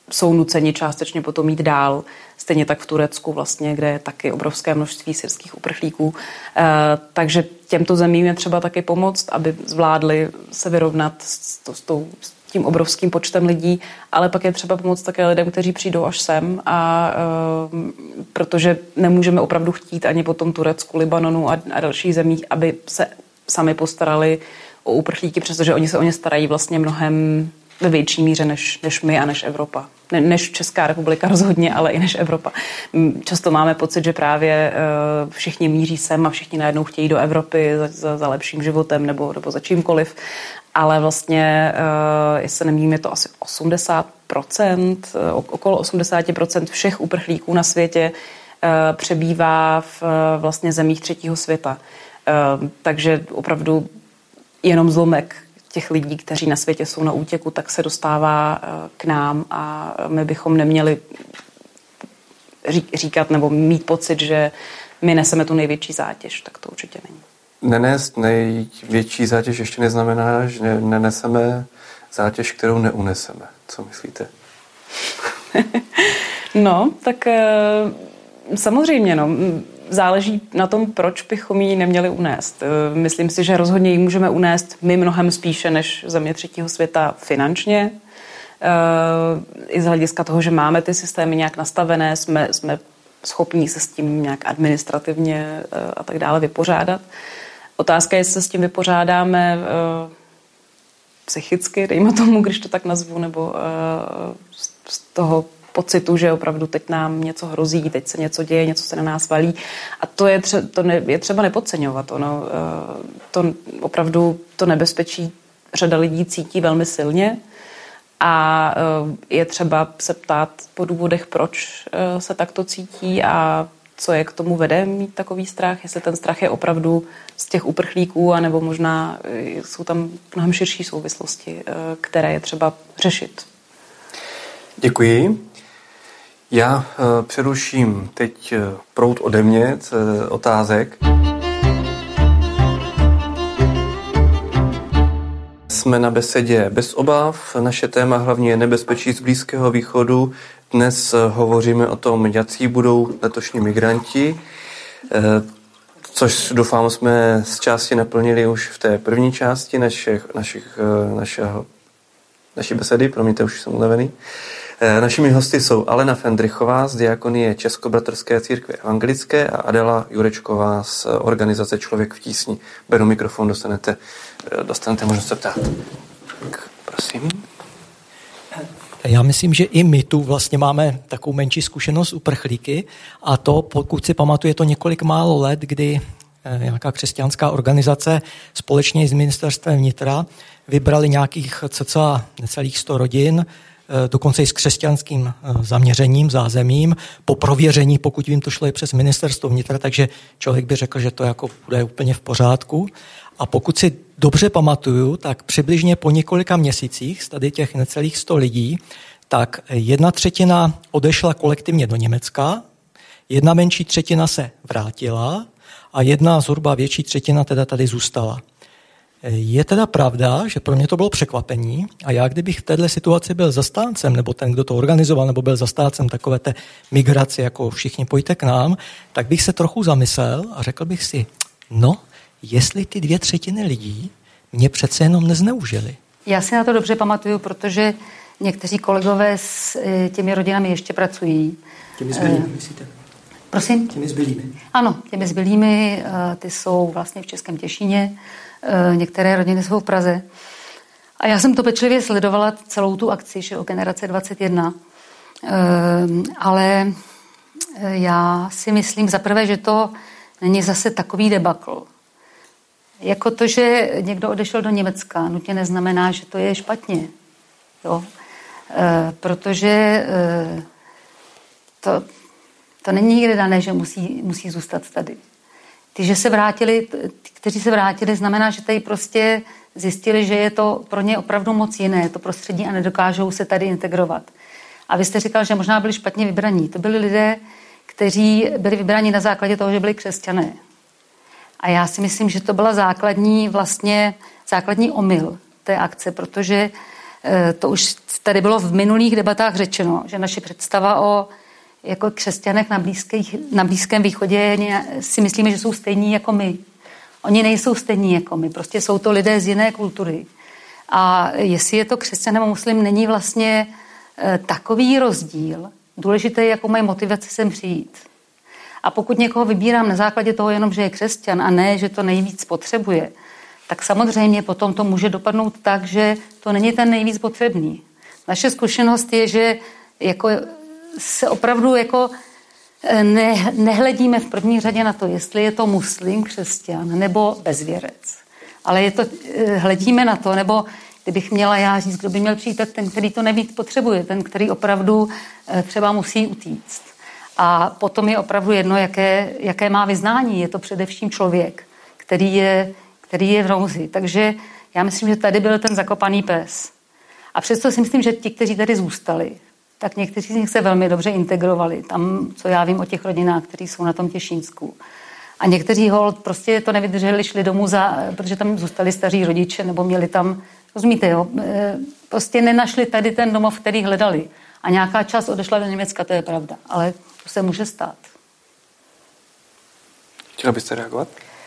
jsou nuceni částečně potom jít dál. Stejně tak v Turecku vlastně, kde je taky obrovské množství syrských uprchlíků. E, takže těmto zemím je třeba taky pomoct, aby zvládli se vyrovnat s, to, s, tou, s tím obrovským počtem lidí, ale pak je třeba pomoct také lidem, kteří přijdou až sem, a, e, protože nemůžeme opravdu chtít ani po tom Turecku, Libanonu a, a dalších zemích, aby se sami postarali o uprchlíky, přestože oni se o ně starají vlastně mnohem ve větší míře než, než my a než Evropa. Ne, než Česká republika rozhodně, ale i než Evropa. Často máme pocit, že právě uh, všichni míří sem a všichni najednou chtějí do Evropy za, za, za lepším životem nebo, nebo za čímkoliv. Ale vlastně, uh, jestli nemýlím, je to asi osmdesát procent, uh, okolo osmdesát procent všech uprchlíků na světě uh, přebývá v uh, vlastně zemích třetího světa. Uh, takže opravdu jenom zlomek těch lidí, kteří na světě jsou na útěku, tak se dostává k nám a my bychom neměli říkat nebo mít pocit, že my neseme tu největší zátěž. Tak to určitě není. Nenést největší zátěž ještě neznamená, že neneseme zátěž, kterou neuneseme. Co myslíte? No, tak samozřejmě, no. Záleží na tom, proč bychom ji neměli unést. Myslím si, že rozhodně ji můžeme unést my mnohem spíše než země třetího světa finančně. I z hlediska toho, že máme ty systémy nějak nastavené, jsme, jsme schopní se s tím nějak administrativně a tak dále vypořádat. Otázka je, jestli se s tím vypořádáme psychicky, dejme tomu, když to tak nazvu, nebo z toho pocitu, že opravdu teď nám něco hrozí, teď se něco děje, něco se na nás valí. A to je, tře- to ne- je třeba nepodceňovat. Ono, to opravdu to nebezpečí řada lidí cítí velmi silně a je třeba se ptát po důvodech, proč se takto cítí a co je k tomu vede mít takový strach, jestli ten strach je opravdu z těch uprchlíků, anebo možná jsou tam mnohem širší souvislosti, které je třeba řešit. Děkuji. Já uh, přeruším teď uh, proud ode mě uh, otázek. Jsme na besedě Bez obav. Naše téma hlavně je nebezpečí z Blízkého východu. Dnes uh, hovoříme o tom, jací budou letošní migranti, uh, což doufám jsme z části naplnili už v té první části našich, našich, uh, našeho, naší besedy. Promiňte, už jsem ulevený. Našimi hosty jsou Alena Fendrichová z Diakonie Českobratrské církve evangelické a Adela Jurečková z organizace Člověk v tísni. Beru mikrofon, dostanete, dostanete možnost se ptát. Tak, prosím. Já myslím, že i my tu vlastně máme takovou menší zkušenost uprchlíky a to, pokud si pamatuje, to několik málo let, kdy nějaká křesťanská organizace společně s ministerstvem vnitra vybrali nějakých cca necelých sto rodin, dokonce i s křesťanským zaměřením, zázemím, po prověření, pokud vím, to šlo i přes ministerstvo vnitra, takže člověk by řekl, že to jako bude úplně v pořádku. A pokud si dobře pamatuju, tak přibližně po několika měsících z tady těch necelých sto lidí, tak jedna třetina odešla kolektivně do Německa, jedna menší třetina se vrátila a jedna zhruba větší třetina teda tady zůstala. Je teda pravda, že pro mě to bylo překvapení a já, kdybych v této situaci byl zastáncem, nebo ten, kdo to organizoval, nebo byl zastáncem takové té migrace, jako všichni pojďte k nám, tak bych se trochu zamyslel a řekl bych si, no, jestli ty dvě třetiny lidí mě přece jenom nezneužili. Já si na to dobře pamatuju, protože někteří kolegové s těmi rodinami ještě pracují. Těmi zbylými, myslíte? Prosím? Těmi zbylými. Ano, těmi zbylými, ty jsou vlastně v Českém Těšíně, některé rodiny jsou v Praze. A já jsem to pečlivě sledovala celou tu akci, že o Generace dvacet jedna. Ale já si myslím zaprvé, že to není zase takový debakl. Jako to, že někdo odešel do Německa, nutně neznamená, že to je špatně. Jo? Protože to, to není nikdy dané, že musí, musí zůstat tady. Ty, že se vrátili, ty, kteří se vrátili, znamená, že tady prostě zjistili, že je to pro ně opravdu moc jiné, to prostředí a nedokážou se tady integrovat. A vy jste říkal, že možná byli špatně vybraní. To byli lidé, kteří byli vybraní na základě toho, že byli křesťané. A já si myslím, že to byla základní vlastně základní omyl té akce, protože to už tady bylo v minulých debatách řečeno, že naše představa o jako křesťanech na, blízkých, na Blízkém východě si myslíme, že jsou stejní jako my. Oni nejsou stejní jako my, prostě jsou to lidé z jiné kultury. A jestli je to křesťan nebo muslim, není vlastně e, takový rozdíl. Důležité je, jakou mají motivaci sem přijít. A pokud někoho vybírám na základě toho jenom, že je křesťan a ne, že to nejvíc potřebuje, tak samozřejmě potom to může dopadnout tak, že to není ten nejvíc potřebný. Naše zkušenost je, že jako se opravdu jako ne, nehledíme v první řadě na to, jestli je to muslim, křesťan nebo bezvěrec. Ale je to, hledíme na to, nebo kdybych měla já říct, kdo by měl přijít, tak ten, který to nejvíc potřebuje, ten, který opravdu třeba musí utíct. A potom je opravdu jedno, jaké, jaké má vyznání. Je to především člověk, který je, který je v nouzi. Takže já myslím, že tady byl ten zakopaný pes. A přesto si myslím, že ti, kteří tady zůstali, tak někteří z nich se velmi dobře integrovali. Tam, co já vím o těch rodinách, kteří jsou na tom Těšínsku. A někteří holt prostě to nevydrželi, šli domů, za, protože tam zůstali staří rodiče, nebo měli tam, rozumíte, jo, prostě nenašli tady ten domov, který hledali. A nějaká část odešla do Německa, to je pravda. Ale to se může stát. Chtěla byste reagovat?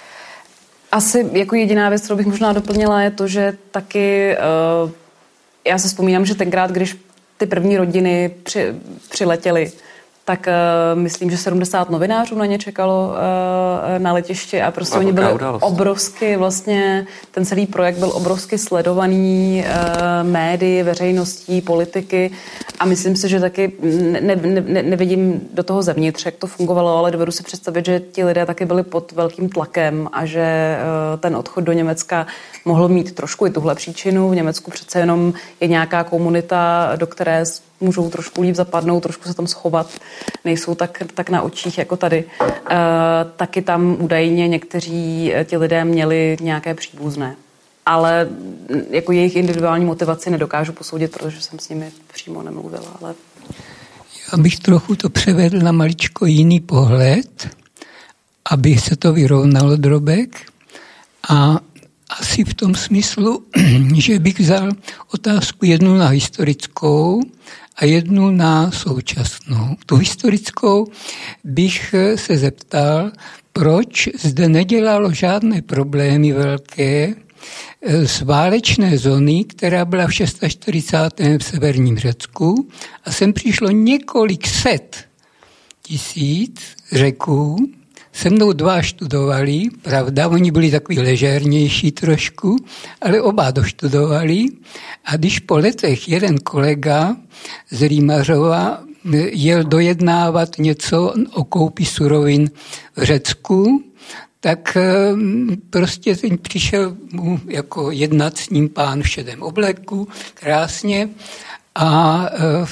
Asi jako jediná věc, kterou bych možná doplnila, je to, že taky uh, já se vzpomínám, že tenkrát, když ty první rodiny při, přiletěly, tak uh, myslím, že sedmdesát novinářů na ně čekalo uh, na letiště a prostě a oni byli obrovsky, vlastně ten celý projekt byl obrovsky sledovaný uh, médii, veřejností, politiky a myslím si, že taky ne, ne, ne, nevidím do toho zevnitř, jak to fungovalo, ale dovedu si představit, že ti lidé taky byli pod velkým tlakem a že uh, ten odchod do Německa mohl mít trošku i tuhle příčinu. V Německu přece jenom je nějaká komunita, do které můžou trošku líp zapadnout, trošku se tam schovat, nejsou tak, tak na očích jako tady. E, taky tam údajně někteří ti lidé měli nějaké příbuzné. Ale jako jejich individuální motivaci nedokážu posoudit, protože jsem s nimi přímo nemluvila. Ale... Já bych trochu to převedl na maličko jiný pohled, aby se to vyrovnalo drobek. A asi v tom smyslu, že bych vzal otázku jednu na historickou a jednu na současnou. Tu historickou bych se zeptal, proč zde nedělalo žádné problémy velké z válečné zóny, která byla v čtyřicátém šestém v severním Řecku a sem přišlo několik set tisíc Řeků. Se mnou dva študovali, pravda, oni byli takový ležérnější trošku, ale oba doštudovali. A když po letech jeden kolega z Rýmařova jel dojednávat něco o koupi surovin v Řecku, tak prostě ten přišel mu jako jednat s ním pán v šedém obleku, krásně, a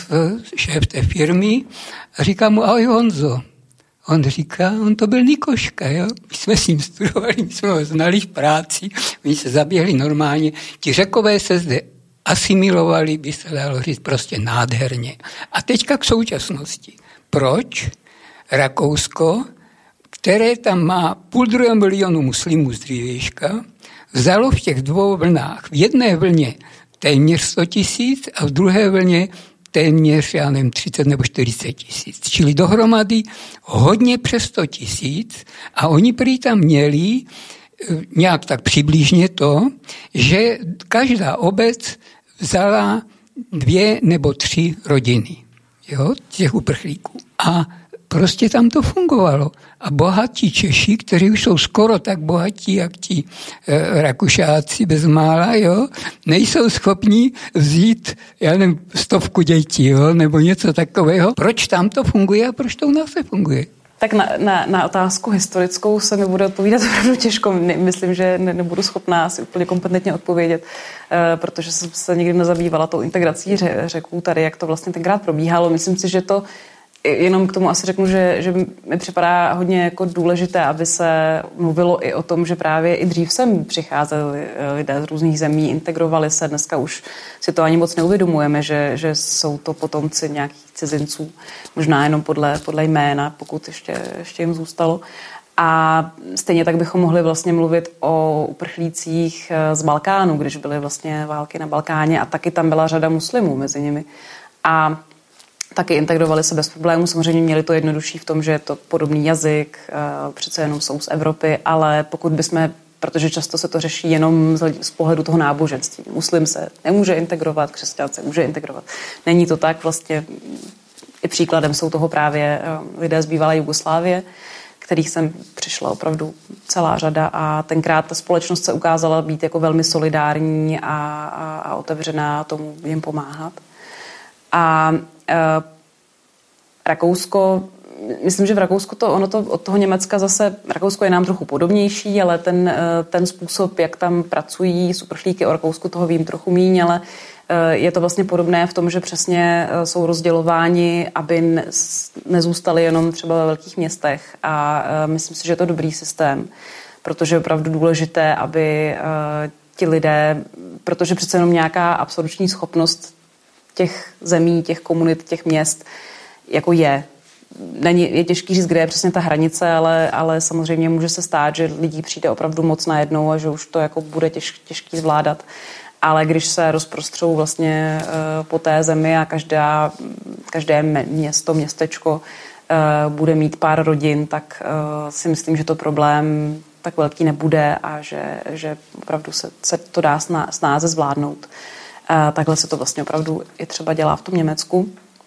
šéf té firmy a říká mu: ahoj Honzo. On říká, on to byl Nikoška, jo? My jsme s ním studovali, my jsme ho znali v práci, oni se zaběhli normálně. Ti Řekové se zde asimilovali, by se dalo říct, prostě nádherně. A teďka k současnosti. Proč Rakousko, které tam má půl druhého milionu muslimů z dřívějška, vzalo v těch dvou vlnách, v jedné vlně téměř sto tisíc a v druhé vlně téměř, já nevím, třicet nebo čtyřicet tisíc. Čili dohromady hodně přes sto tisíc a oni prý tam měli nějak tak přibližně to, že každá obec vzala dvě nebo tři rodiny, jo, těch uprchlíků. A prostě tam to fungovalo. A bohatí Češi, kteří už jsou skoro tak bohatí, jak ti e, Rakušáci bezmála, jo, nejsou schopni vzít, já nevím, stovku dětí, jo, nebo něco takového. Proč tam to funguje a proč to u nás nefunguje? Tak na, na, na otázku historickou se mi bude odpovídat opravdu těžko. Ne, myslím, že ne, nebudu schopná si úplně kompetentně odpovědět, e, protože jsem se nikdy nezabývala tou integrací ře, Řeků tady, jak to vlastně tenkrát probíhalo. Myslím si, že to jenom k tomu asi řeknu, že, že mi připadá hodně jako důležité, aby se mluvilo i o tom, že právě i dřív sem přicházeli lidé z různých zemí, integrovali se. Dneska už si to ani moc neuvědomujeme, že, že jsou to potomci nějakých cizinců, možná jenom podle, podle jména, pokud ještě, ještě jim zůstalo. A stejně tak bychom mohli vlastně mluvit o uprchlících z Balkánu, když byly vlastně války na Balkáně a taky tam byla řada muslimů mezi nimi. A taky integrovali se bez problémů. Samozřejmě měli to jednodušší v tom, že je to podobný jazyk, přece jenom jsou z Evropy, ale pokud bychom, protože často se to řeší jenom z pohledu toho náboženství. Muslim se nemůže integrovat, křesťan se může integrovat. Není to tak, vlastně i příkladem jsou toho právě lidé z bývalé Jugoslávie, kterých jsem přišla opravdu celá řada a tenkrát ta společnost se ukázala být jako velmi solidární a, a, a otevřená tomu jim pomáhat. A e, Rakousko, myslím, že v Rakousku to, ono to od toho Německa zase, Rakousko je nám trochu podobnější, ale ten, e, ten způsob, jak tam pracují s uprchlíky, o Rakousku toho vím trochu míň, ale e, je to vlastně podobné v tom, že přesně e, jsou rozdělováni, aby ne, nezůstali jenom třeba ve velkých městech a e, myslím si, že je to dobrý systém, protože je opravdu důležité, aby e, ti lidé, protože přece jenom nějaká absorpční schopnost těch zemí, těch komunit, těch měst, jako je. Není, je těžký říct, kde je přesně ta hranice, ale, ale samozřejmě může se stát, že lidí přijde opravdu moc najednou a že už to jako bude těž, těžký zvládat. Ale když se rozprostřou vlastně uh, po té zemi a každá, každé město, městečko uh, bude mít pár rodin, tak uh, si myslím, že to problém tak velký nebude a že, že opravdu se, se to dá sná, snáze zvládnout. Takhle se to vlastně opravdu i třeba dělá v tom Německu.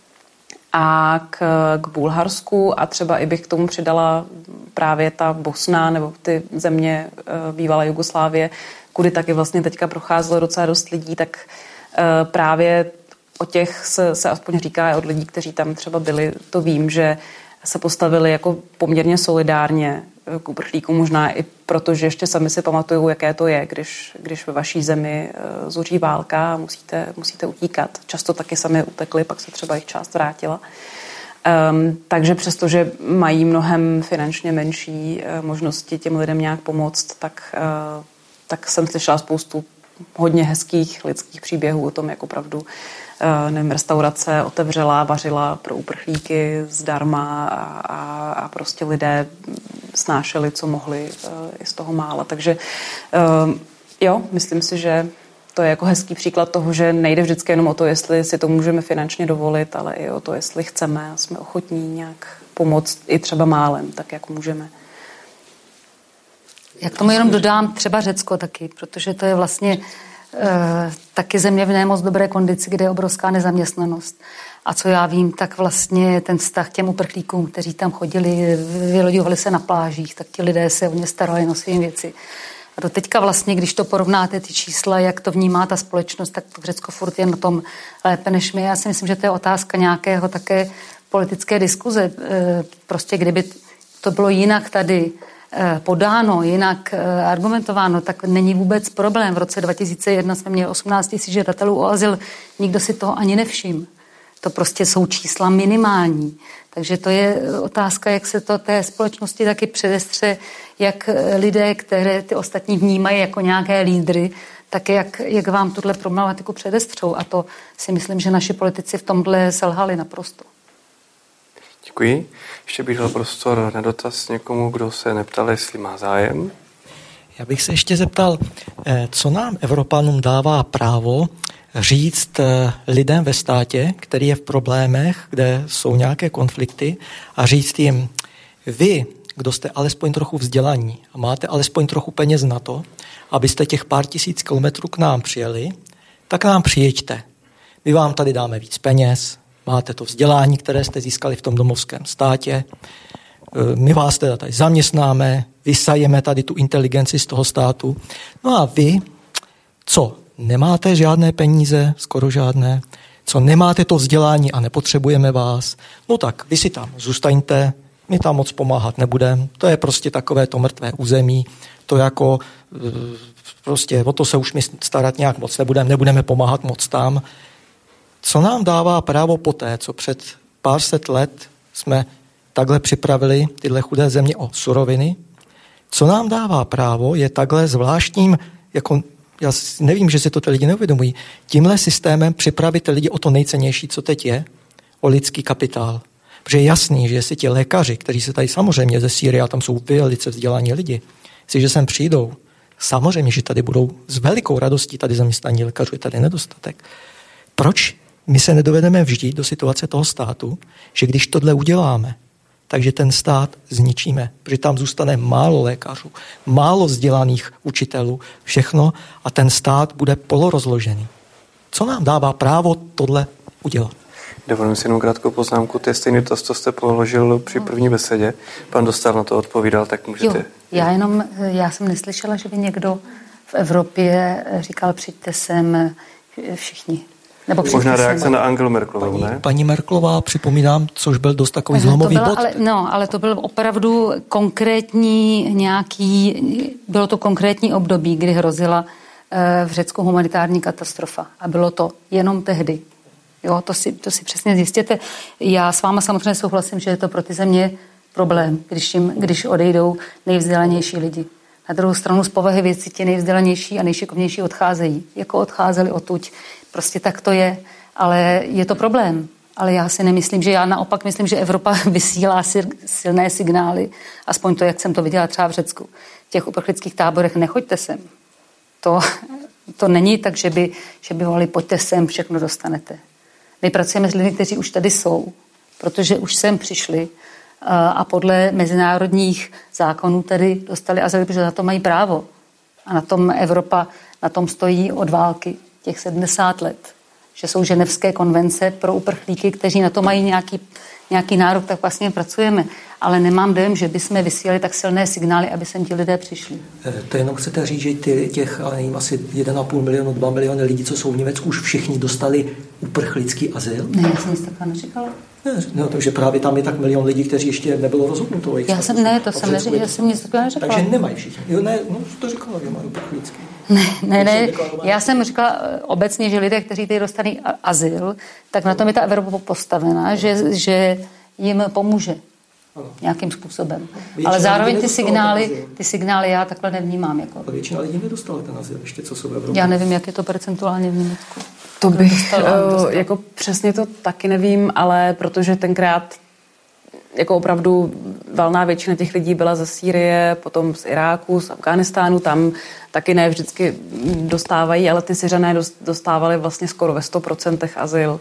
A k, k Bulharsku a třeba i bych k tomu přidala právě ta Bosna nebo ty země bývalé Jugoslávie, kudy taky vlastně teďka procházelo docela dost lidí, tak právě o těch se, se aspoň říká od lidí, kteří tam třeba byli, to vím, že se postavili jako poměrně solidárně k uprchlíkům, možná i proto, že ještě sami si pamatují, jaké to je, když, když ve vaší zemi zuří válka a musíte, musíte utíkat. Často taky sami utekli, pak se třeba jich část vrátila. Um, takže přestože mají mnohem finančně menší uh, možnosti těm lidem nějak pomoct, tak, uh, tak jsem slyšela spoustu hodně hezkých lidských příběhů o tom, jak opravdu uh, nevím, restaurace otevřela, vařila pro uprchlíky zdarma a, a, a prostě lidé snášeli, co mohli uh, i z toho mála. Takže uh, jo, myslím si, že to je jako hezký příklad toho, že nejde vždycky jenom o to, jestli si to můžeme finančně dovolit, ale i o to, jestli chceme a jsme ochotní nějak pomoct i třeba málem, tak jak můžeme. Já k tomu jenom dodám třeba Řecko taky, protože to je vlastně e, taky země v nemoc dobré kondici, kde je obrovská nezaměstnanost. A co já vím, tak vlastně ten vztah těm uprchlíkům, kteří tam chodili, vyloďovali se na plážích, tak ti lidé se o ně starali, nosili věci. A do teďka vlastně, když to porovnáte ty čísla, jak to vnímá ta společnost, tak to Řecko furt je na tom lépe než my. Já si myslím, že to je otázka nějakého také politické diskuze. Prostě kdyby to bylo jinak tady podáno, jinak argumentováno, tak není vůbec problém. V roce dva tisíce jedna jsme měli osmnáct tisíc žadatelů o azyl, nikdo si toho ani nevšiml. To prostě jsou čísla minimální. Takže to je otázka, jak se to té společnosti taky předestře, jak lidé, které ty ostatní vnímají jako nějaké lídry, tak jak, jak vám tuhle problematiku předestřou. A to si myslím, že naši politici v tomhle selhali naprosto. Děkuji. Ještě bych dal prostor na dotaz někomu, kdo se neptal, jestli má zájem. Já bych se ještě zeptal, co nám Evropanům dává právo říct lidem ve státě, který je v problémech, kde jsou nějaké konflikty, a říct jim, vy, kdo jste alespoň trochu vzdělaní a máte alespoň trochu peněz na to, abyste těch pár tisíc kilometrů k nám přijeli, tak nám přijeďte. My vám tady dáme víc peněz, máte to vzdělání, které jste získali v tom domovském státě, my vás teda tady zaměstnáme, vysajeme tady tu inteligenci z toho státu. No a vy, co? Nemáte žádné peníze, skoro žádné, co nemáte to vzdělání a nepotřebujeme vás, no tak vy si tam zůstaňte, my tam moc pomáhat nebudeme, to je prostě takové to mrtvé území, to jako prostě o to se už my starat nějak moc nebudeme, nebudeme pomáhat moc tam. Co nám dává právo poté, co před pár set let jsme takhle připravili tyhle chudé země o suroviny, co nám dává právo je takhle zvláštním, jako já nevím, že si to ty lidi neuvědomují, tímhle systémem připravit lidi o to nejcennější, co teď je, o lidský kapitál. Protože je jasný, že jestli ti lékaři, kteří se tady samozřejmě ze Sýrie, a tam jsou velice vzdělaní lidi, jestliže sem přijdou, samozřejmě, že tady budou s velikou radostí tady zaměstnaní lékařů, je tady nedostatek. Proč my se nedovedeme vžít do situace toho státu, že když tohle uděláme, takže ten stát zničíme, protože tam zůstane málo lékařů, málo vzdělaných učitelů, všechno a ten stát bude polorozložený. Co nám dává právo tohle udělat? Dovolím si jenom krátkou poznámku. To je stejný to, co jste položil při první besedě. Pan Dostál na to odpovídal, tak můžete... Jo, já jenom, já jsem neslyšela, že by někdo v Evropě říkal, přijďte sem všichni. Nebo možná reakce na Angelu Merkelovou, ne? Paní Merkelová, připomínám, což byl dost takový zlomový bod. Ale, no, ale to byl opravdu konkrétní nějaký, bylo to konkrétní období, kdy hrozila v Řecku humanitární katastrofa. A bylo to jenom tehdy. Jo, to si, to si přesně zjistěte. Já s váma samozřejmě souhlasím, že je to pro ty země problém, když, jim, když odejdou nejvzdělanější lidi. Na druhou stranu z povahy věci ti nejvzdělanější a nejšikovnější odcházejí. Jako odcházeli odtud. Prostě tak to je. Ale je to problém. Ale já si nemyslím, že já naopak myslím, že Evropa vysílá silné signály. Aspoň to, jak jsem to viděla třeba v Řecku. V těch uprchlických táborech nechoďte sem. To, to není tak, že by, že by volali, pojďte sem, všechno dostanete. My pracujeme s lidmi, kteří už tady jsou, protože už sem přišli a podle mezinárodních zákonů tedy dostali azyl, protože na to mají právo. A na tom Evropa, na tom stojí od války těch sedmdesát let. Že jsou ženevské konvence pro uprchlíky, kteří na to mají nějaký, nějaký nárok, tak vlastně pracujeme. Ale nemám dojem, že bychom vysílali tak silné signály, aby sem ti lidé přišli. To jenom chcete říct, že ty, těch nevím, asi jeden a půl milionu, dva miliony lidí, co jsou v Německu, už všichni dostali uprchlický azyl? Ne, já jsem nic taková neříkala. Ne, no, takže právě tam je tak milion lidí, kteří ještě nebylo rozhodnuto. Já jsem, ne, to jsem neříkala, já jsem nic taková neříkala. Takže nemají všichni. Jo, ne, no, to říkala, že mají uprchlický. Ne, ne, ne, já jsem říkala obecně, že lidé, kteří tady dostanou azyl, tak na tom je ta Evropa postavená, že, že jim pomůže. Ano. Nějakým způsobem. Většina ale zároveň ty signály, ty signály já takhle nevnímám. Jako. A většina lidí nedostala ten azyl, ještě co jsou v Evropě. Já nevím, jak je to percentuálně v Německu. To bych, dostala, dostala. jako přesně to taky nevím, ale protože tenkrát jako opravdu valná většina těch lidí byla ze Sýrie, potom z Iráku, z Afghánistánu, tam taky ne vždycky dostávají, ale ty Syřané dostávali vlastně skoro ve sto procent azyl.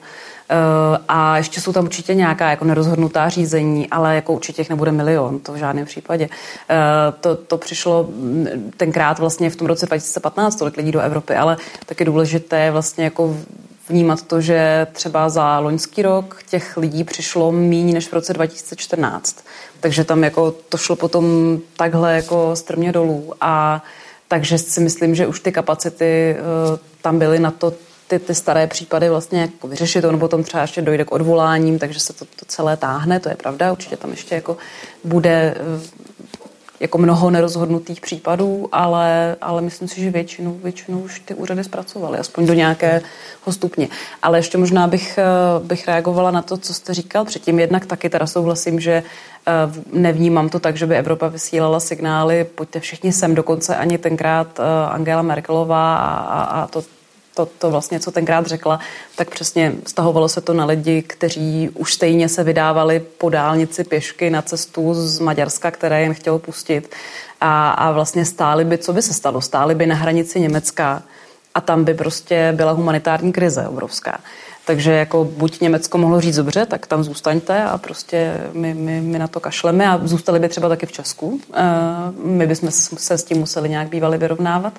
A ještě jsou tam určitě nějaká jako nerozhodnutá řízení, ale jako určitě jich nebude milion, to v žádném případě. To, to přišlo tenkrát vlastně v tom roce dva tisíce patnáct tolik lidí do Evropy, ale taky důležité vlastně jako vnímat to, že třeba za loňský rok těch lidí přišlo míň než v roce dva tisíce čtrnáct. Takže tam jako to šlo potom takhle jako strmě dolů. A takže si myslím, že už ty kapacity uh, tam byly na to ty, ty staré případy vlastně jako vyřešit. On potom třeba ještě dojde k odvoláním, takže se to, to celé táhne, to je pravda. Určitě tam ještě jako bude uh, jako mnoho nerozhodnutých případů, ale, ale myslím si, že většinu, většinu už ty úřady zpracovaly, aspoň do nějakého stupně. Ale ještě možná bych, bych reagovala na to, co jste říkal předtím. Jednak taky teda souhlasím, že nevnímám to tak, že by Evropa vysílala signály, pojďte všichni sem, dokonce ani tenkrát Angela Merkelová a, a to To, to vlastně, co tenkrát řekla, tak přesně vztahovalo se to na lidi, kteří už stejně se vydávali po dálnici pěšky na cestu z Maďarska, které jen chtělo pustit. A, a vlastně stáli by, co by se stalo? Stáli by na hranici Německa a tam by prostě byla humanitární krize obrovská. Takže jako buď Německo mohlo říct dobře, tak tam zůstaňte a prostě my, my, my na to kašleme a zůstali by třeba taky v Česku. My bychom se s tím museli nějak bývali vyrovnávat.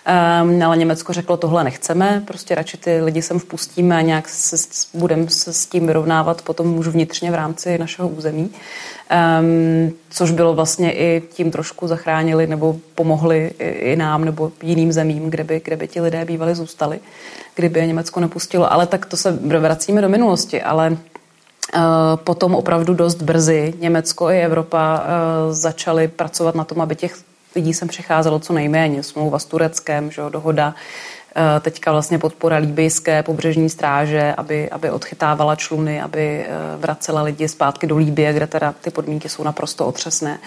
Ale Německo řeklo, tohle nechceme, prostě radši ty lidi sem vpustíme a nějak se, budeme se s tím vyrovnávat potom už vnitřně v rámci našeho území. Um, což bylo vlastně i tím trošku zachránili nebo pomohli i, i nám nebo jiným zemím, kde by, kde by ti lidé bývali zůstali, kdyby je Německo nepustilo. Ale tak to se vracíme do minulosti, ale uh, potom opravdu dost brzy Německo i Evropa uh, začaly pracovat na tom, aby těch lidí sem přicházelo co nejméně. Smlouva s Tureckem, že jo, dohoda. Teďka vlastně podpora líbyjské pobřežní stráže, aby, aby odchytávala čluny, aby vracela lidi zpátky do Libye, kde teda ty podmínky jsou naprosto otřesné.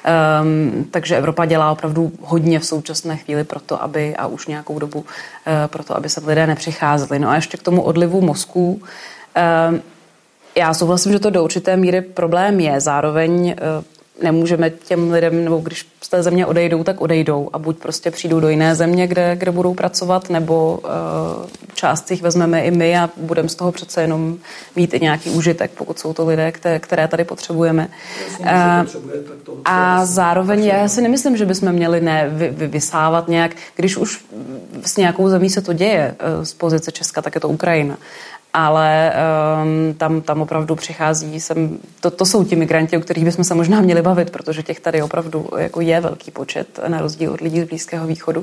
Um, takže Evropa dělá opravdu hodně v současné chvíli pro to, aby, a už nějakou dobu, uh, pro to, aby se lidé nepřicházeli. No a ještě k tomu odlivu mozků. Um, Já souhlasím, že to do určité míry problém je. Zároveň nemůžeme těm lidem, nebo když z té země odejdou, tak odejdou a buď prostě přijdou do jiné země, kde, kde budou pracovat, nebo uh, část si jich vezmeme i my a budeme z toho přece jenom mít i nějaký užitek, pokud jsou to lidé, které, které tady potřebujeme. Uh, a zároveň já si nemyslím, že bychom měli ne vy, vy, vysávat nějak, když už s nějakou zemí se to děje uh, z pozice Česka, tak je to Ukrajina. Ale um, tam, tam opravdu přichází, sem, to, to jsou ti migranti, o kterých bychom se možná měli bavit, protože těch tady opravdu jako je velký počet, na rozdíl od lidí z Blízkého východu, uh,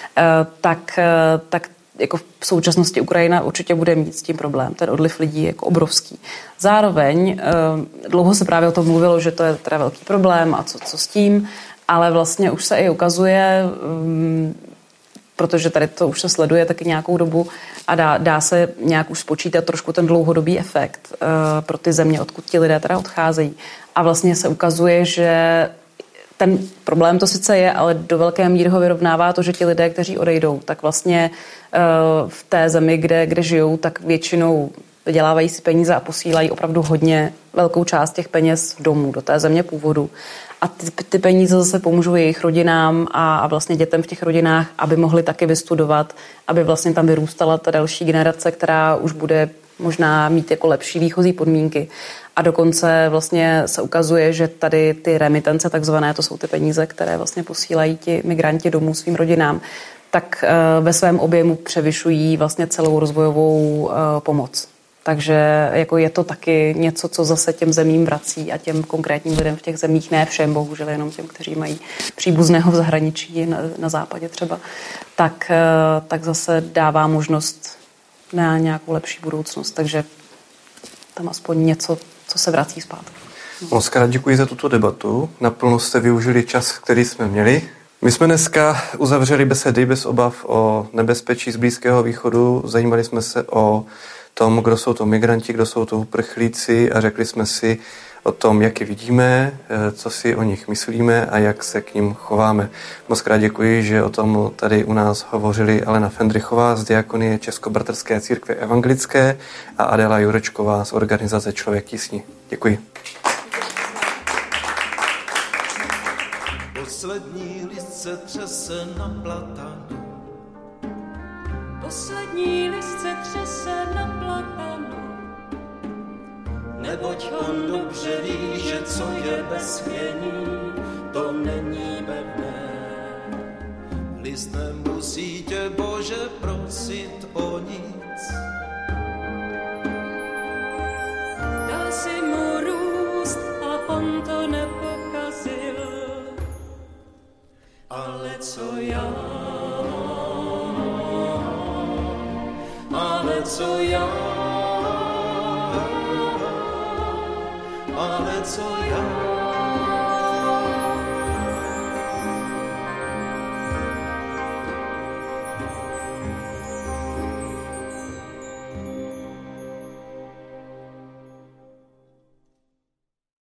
tak, uh, tak jako v současnosti Ukrajina určitě bude mít s tím problém. Ten odliv lidí je jako obrovský. Zároveň uh, dlouho se právě o tom mluvilo, že to je teda velký problém a co, co s tím, ale vlastně už se i ukazuje, um, protože tady to už se sleduje taky nějakou dobu a dá, dá se nějak už spočítat trošku ten dlouhodobý efekt uh, pro ty země, odkud ti lidé teda odcházejí. A vlastně se ukazuje, že ten problém to sice je, ale do velké míry ho vyrovnává to, že ti lidé, kteří odejdou, tak vlastně uh, v té zemi, kde, kde žijou, tak většinou vydělávají si peníze a posílají opravdu hodně velkou část těch peněz domů, do té země původu. A ty, ty peníze zase pomůžou jejich rodinám a, a vlastně dětem v těch rodinách, aby mohli taky vystudovat, aby vlastně tam vyrůstala ta další generace, která už bude možná mít jako lepší výchozí podmínky. A dokonce vlastně se ukazuje, že tady ty remitence takzvané, to jsou ty peníze, které vlastně posílají ti migranti domů svým rodinám, tak uh, ve svém objemu převyšují vlastně celou rozvojovou uh, pomoc. Takže jako je to taky něco, co zase těm zemím vrací a těm konkrétním lidem v těch zemích, ne všem, bohužel jenom těm, kteří mají příbuzného v zahraničí, na, na západě třeba, tak, tak zase dává možnost na nějakou lepší budoucnost. Takže tam aspoň něco, co se vrací zpátky. Moc krát děkuji za tuto debatu. Naplno jste využili čas, který jsme měli. My jsme dneska uzavřeli besedy bez obav o nebezpečí z Blízkého východu. Zajímali jsme se o tom, kdo jsou to migranti, kdo jsou to uprchlíci a řekli jsme si o tom, jak je vidíme, co si o nich myslíme a jak se k nim chováme. Moc krát děkuji, že o tom tady u nás hovořili Alena Fendrichová z Diakonie Českobratrské církve evangelické a Adela Jurečková z organizace Člověk tísni. Děkuji. Poslední list se třese na platanu. Poslední list se třese na platanu. Neboť on dobře ví, že co je bez chvění, to není pevné. List nemusí tě, Bože, prosit o nic. Dal si mu růst a on to nepokazil. Ale co já? Ale co já? Ale co já?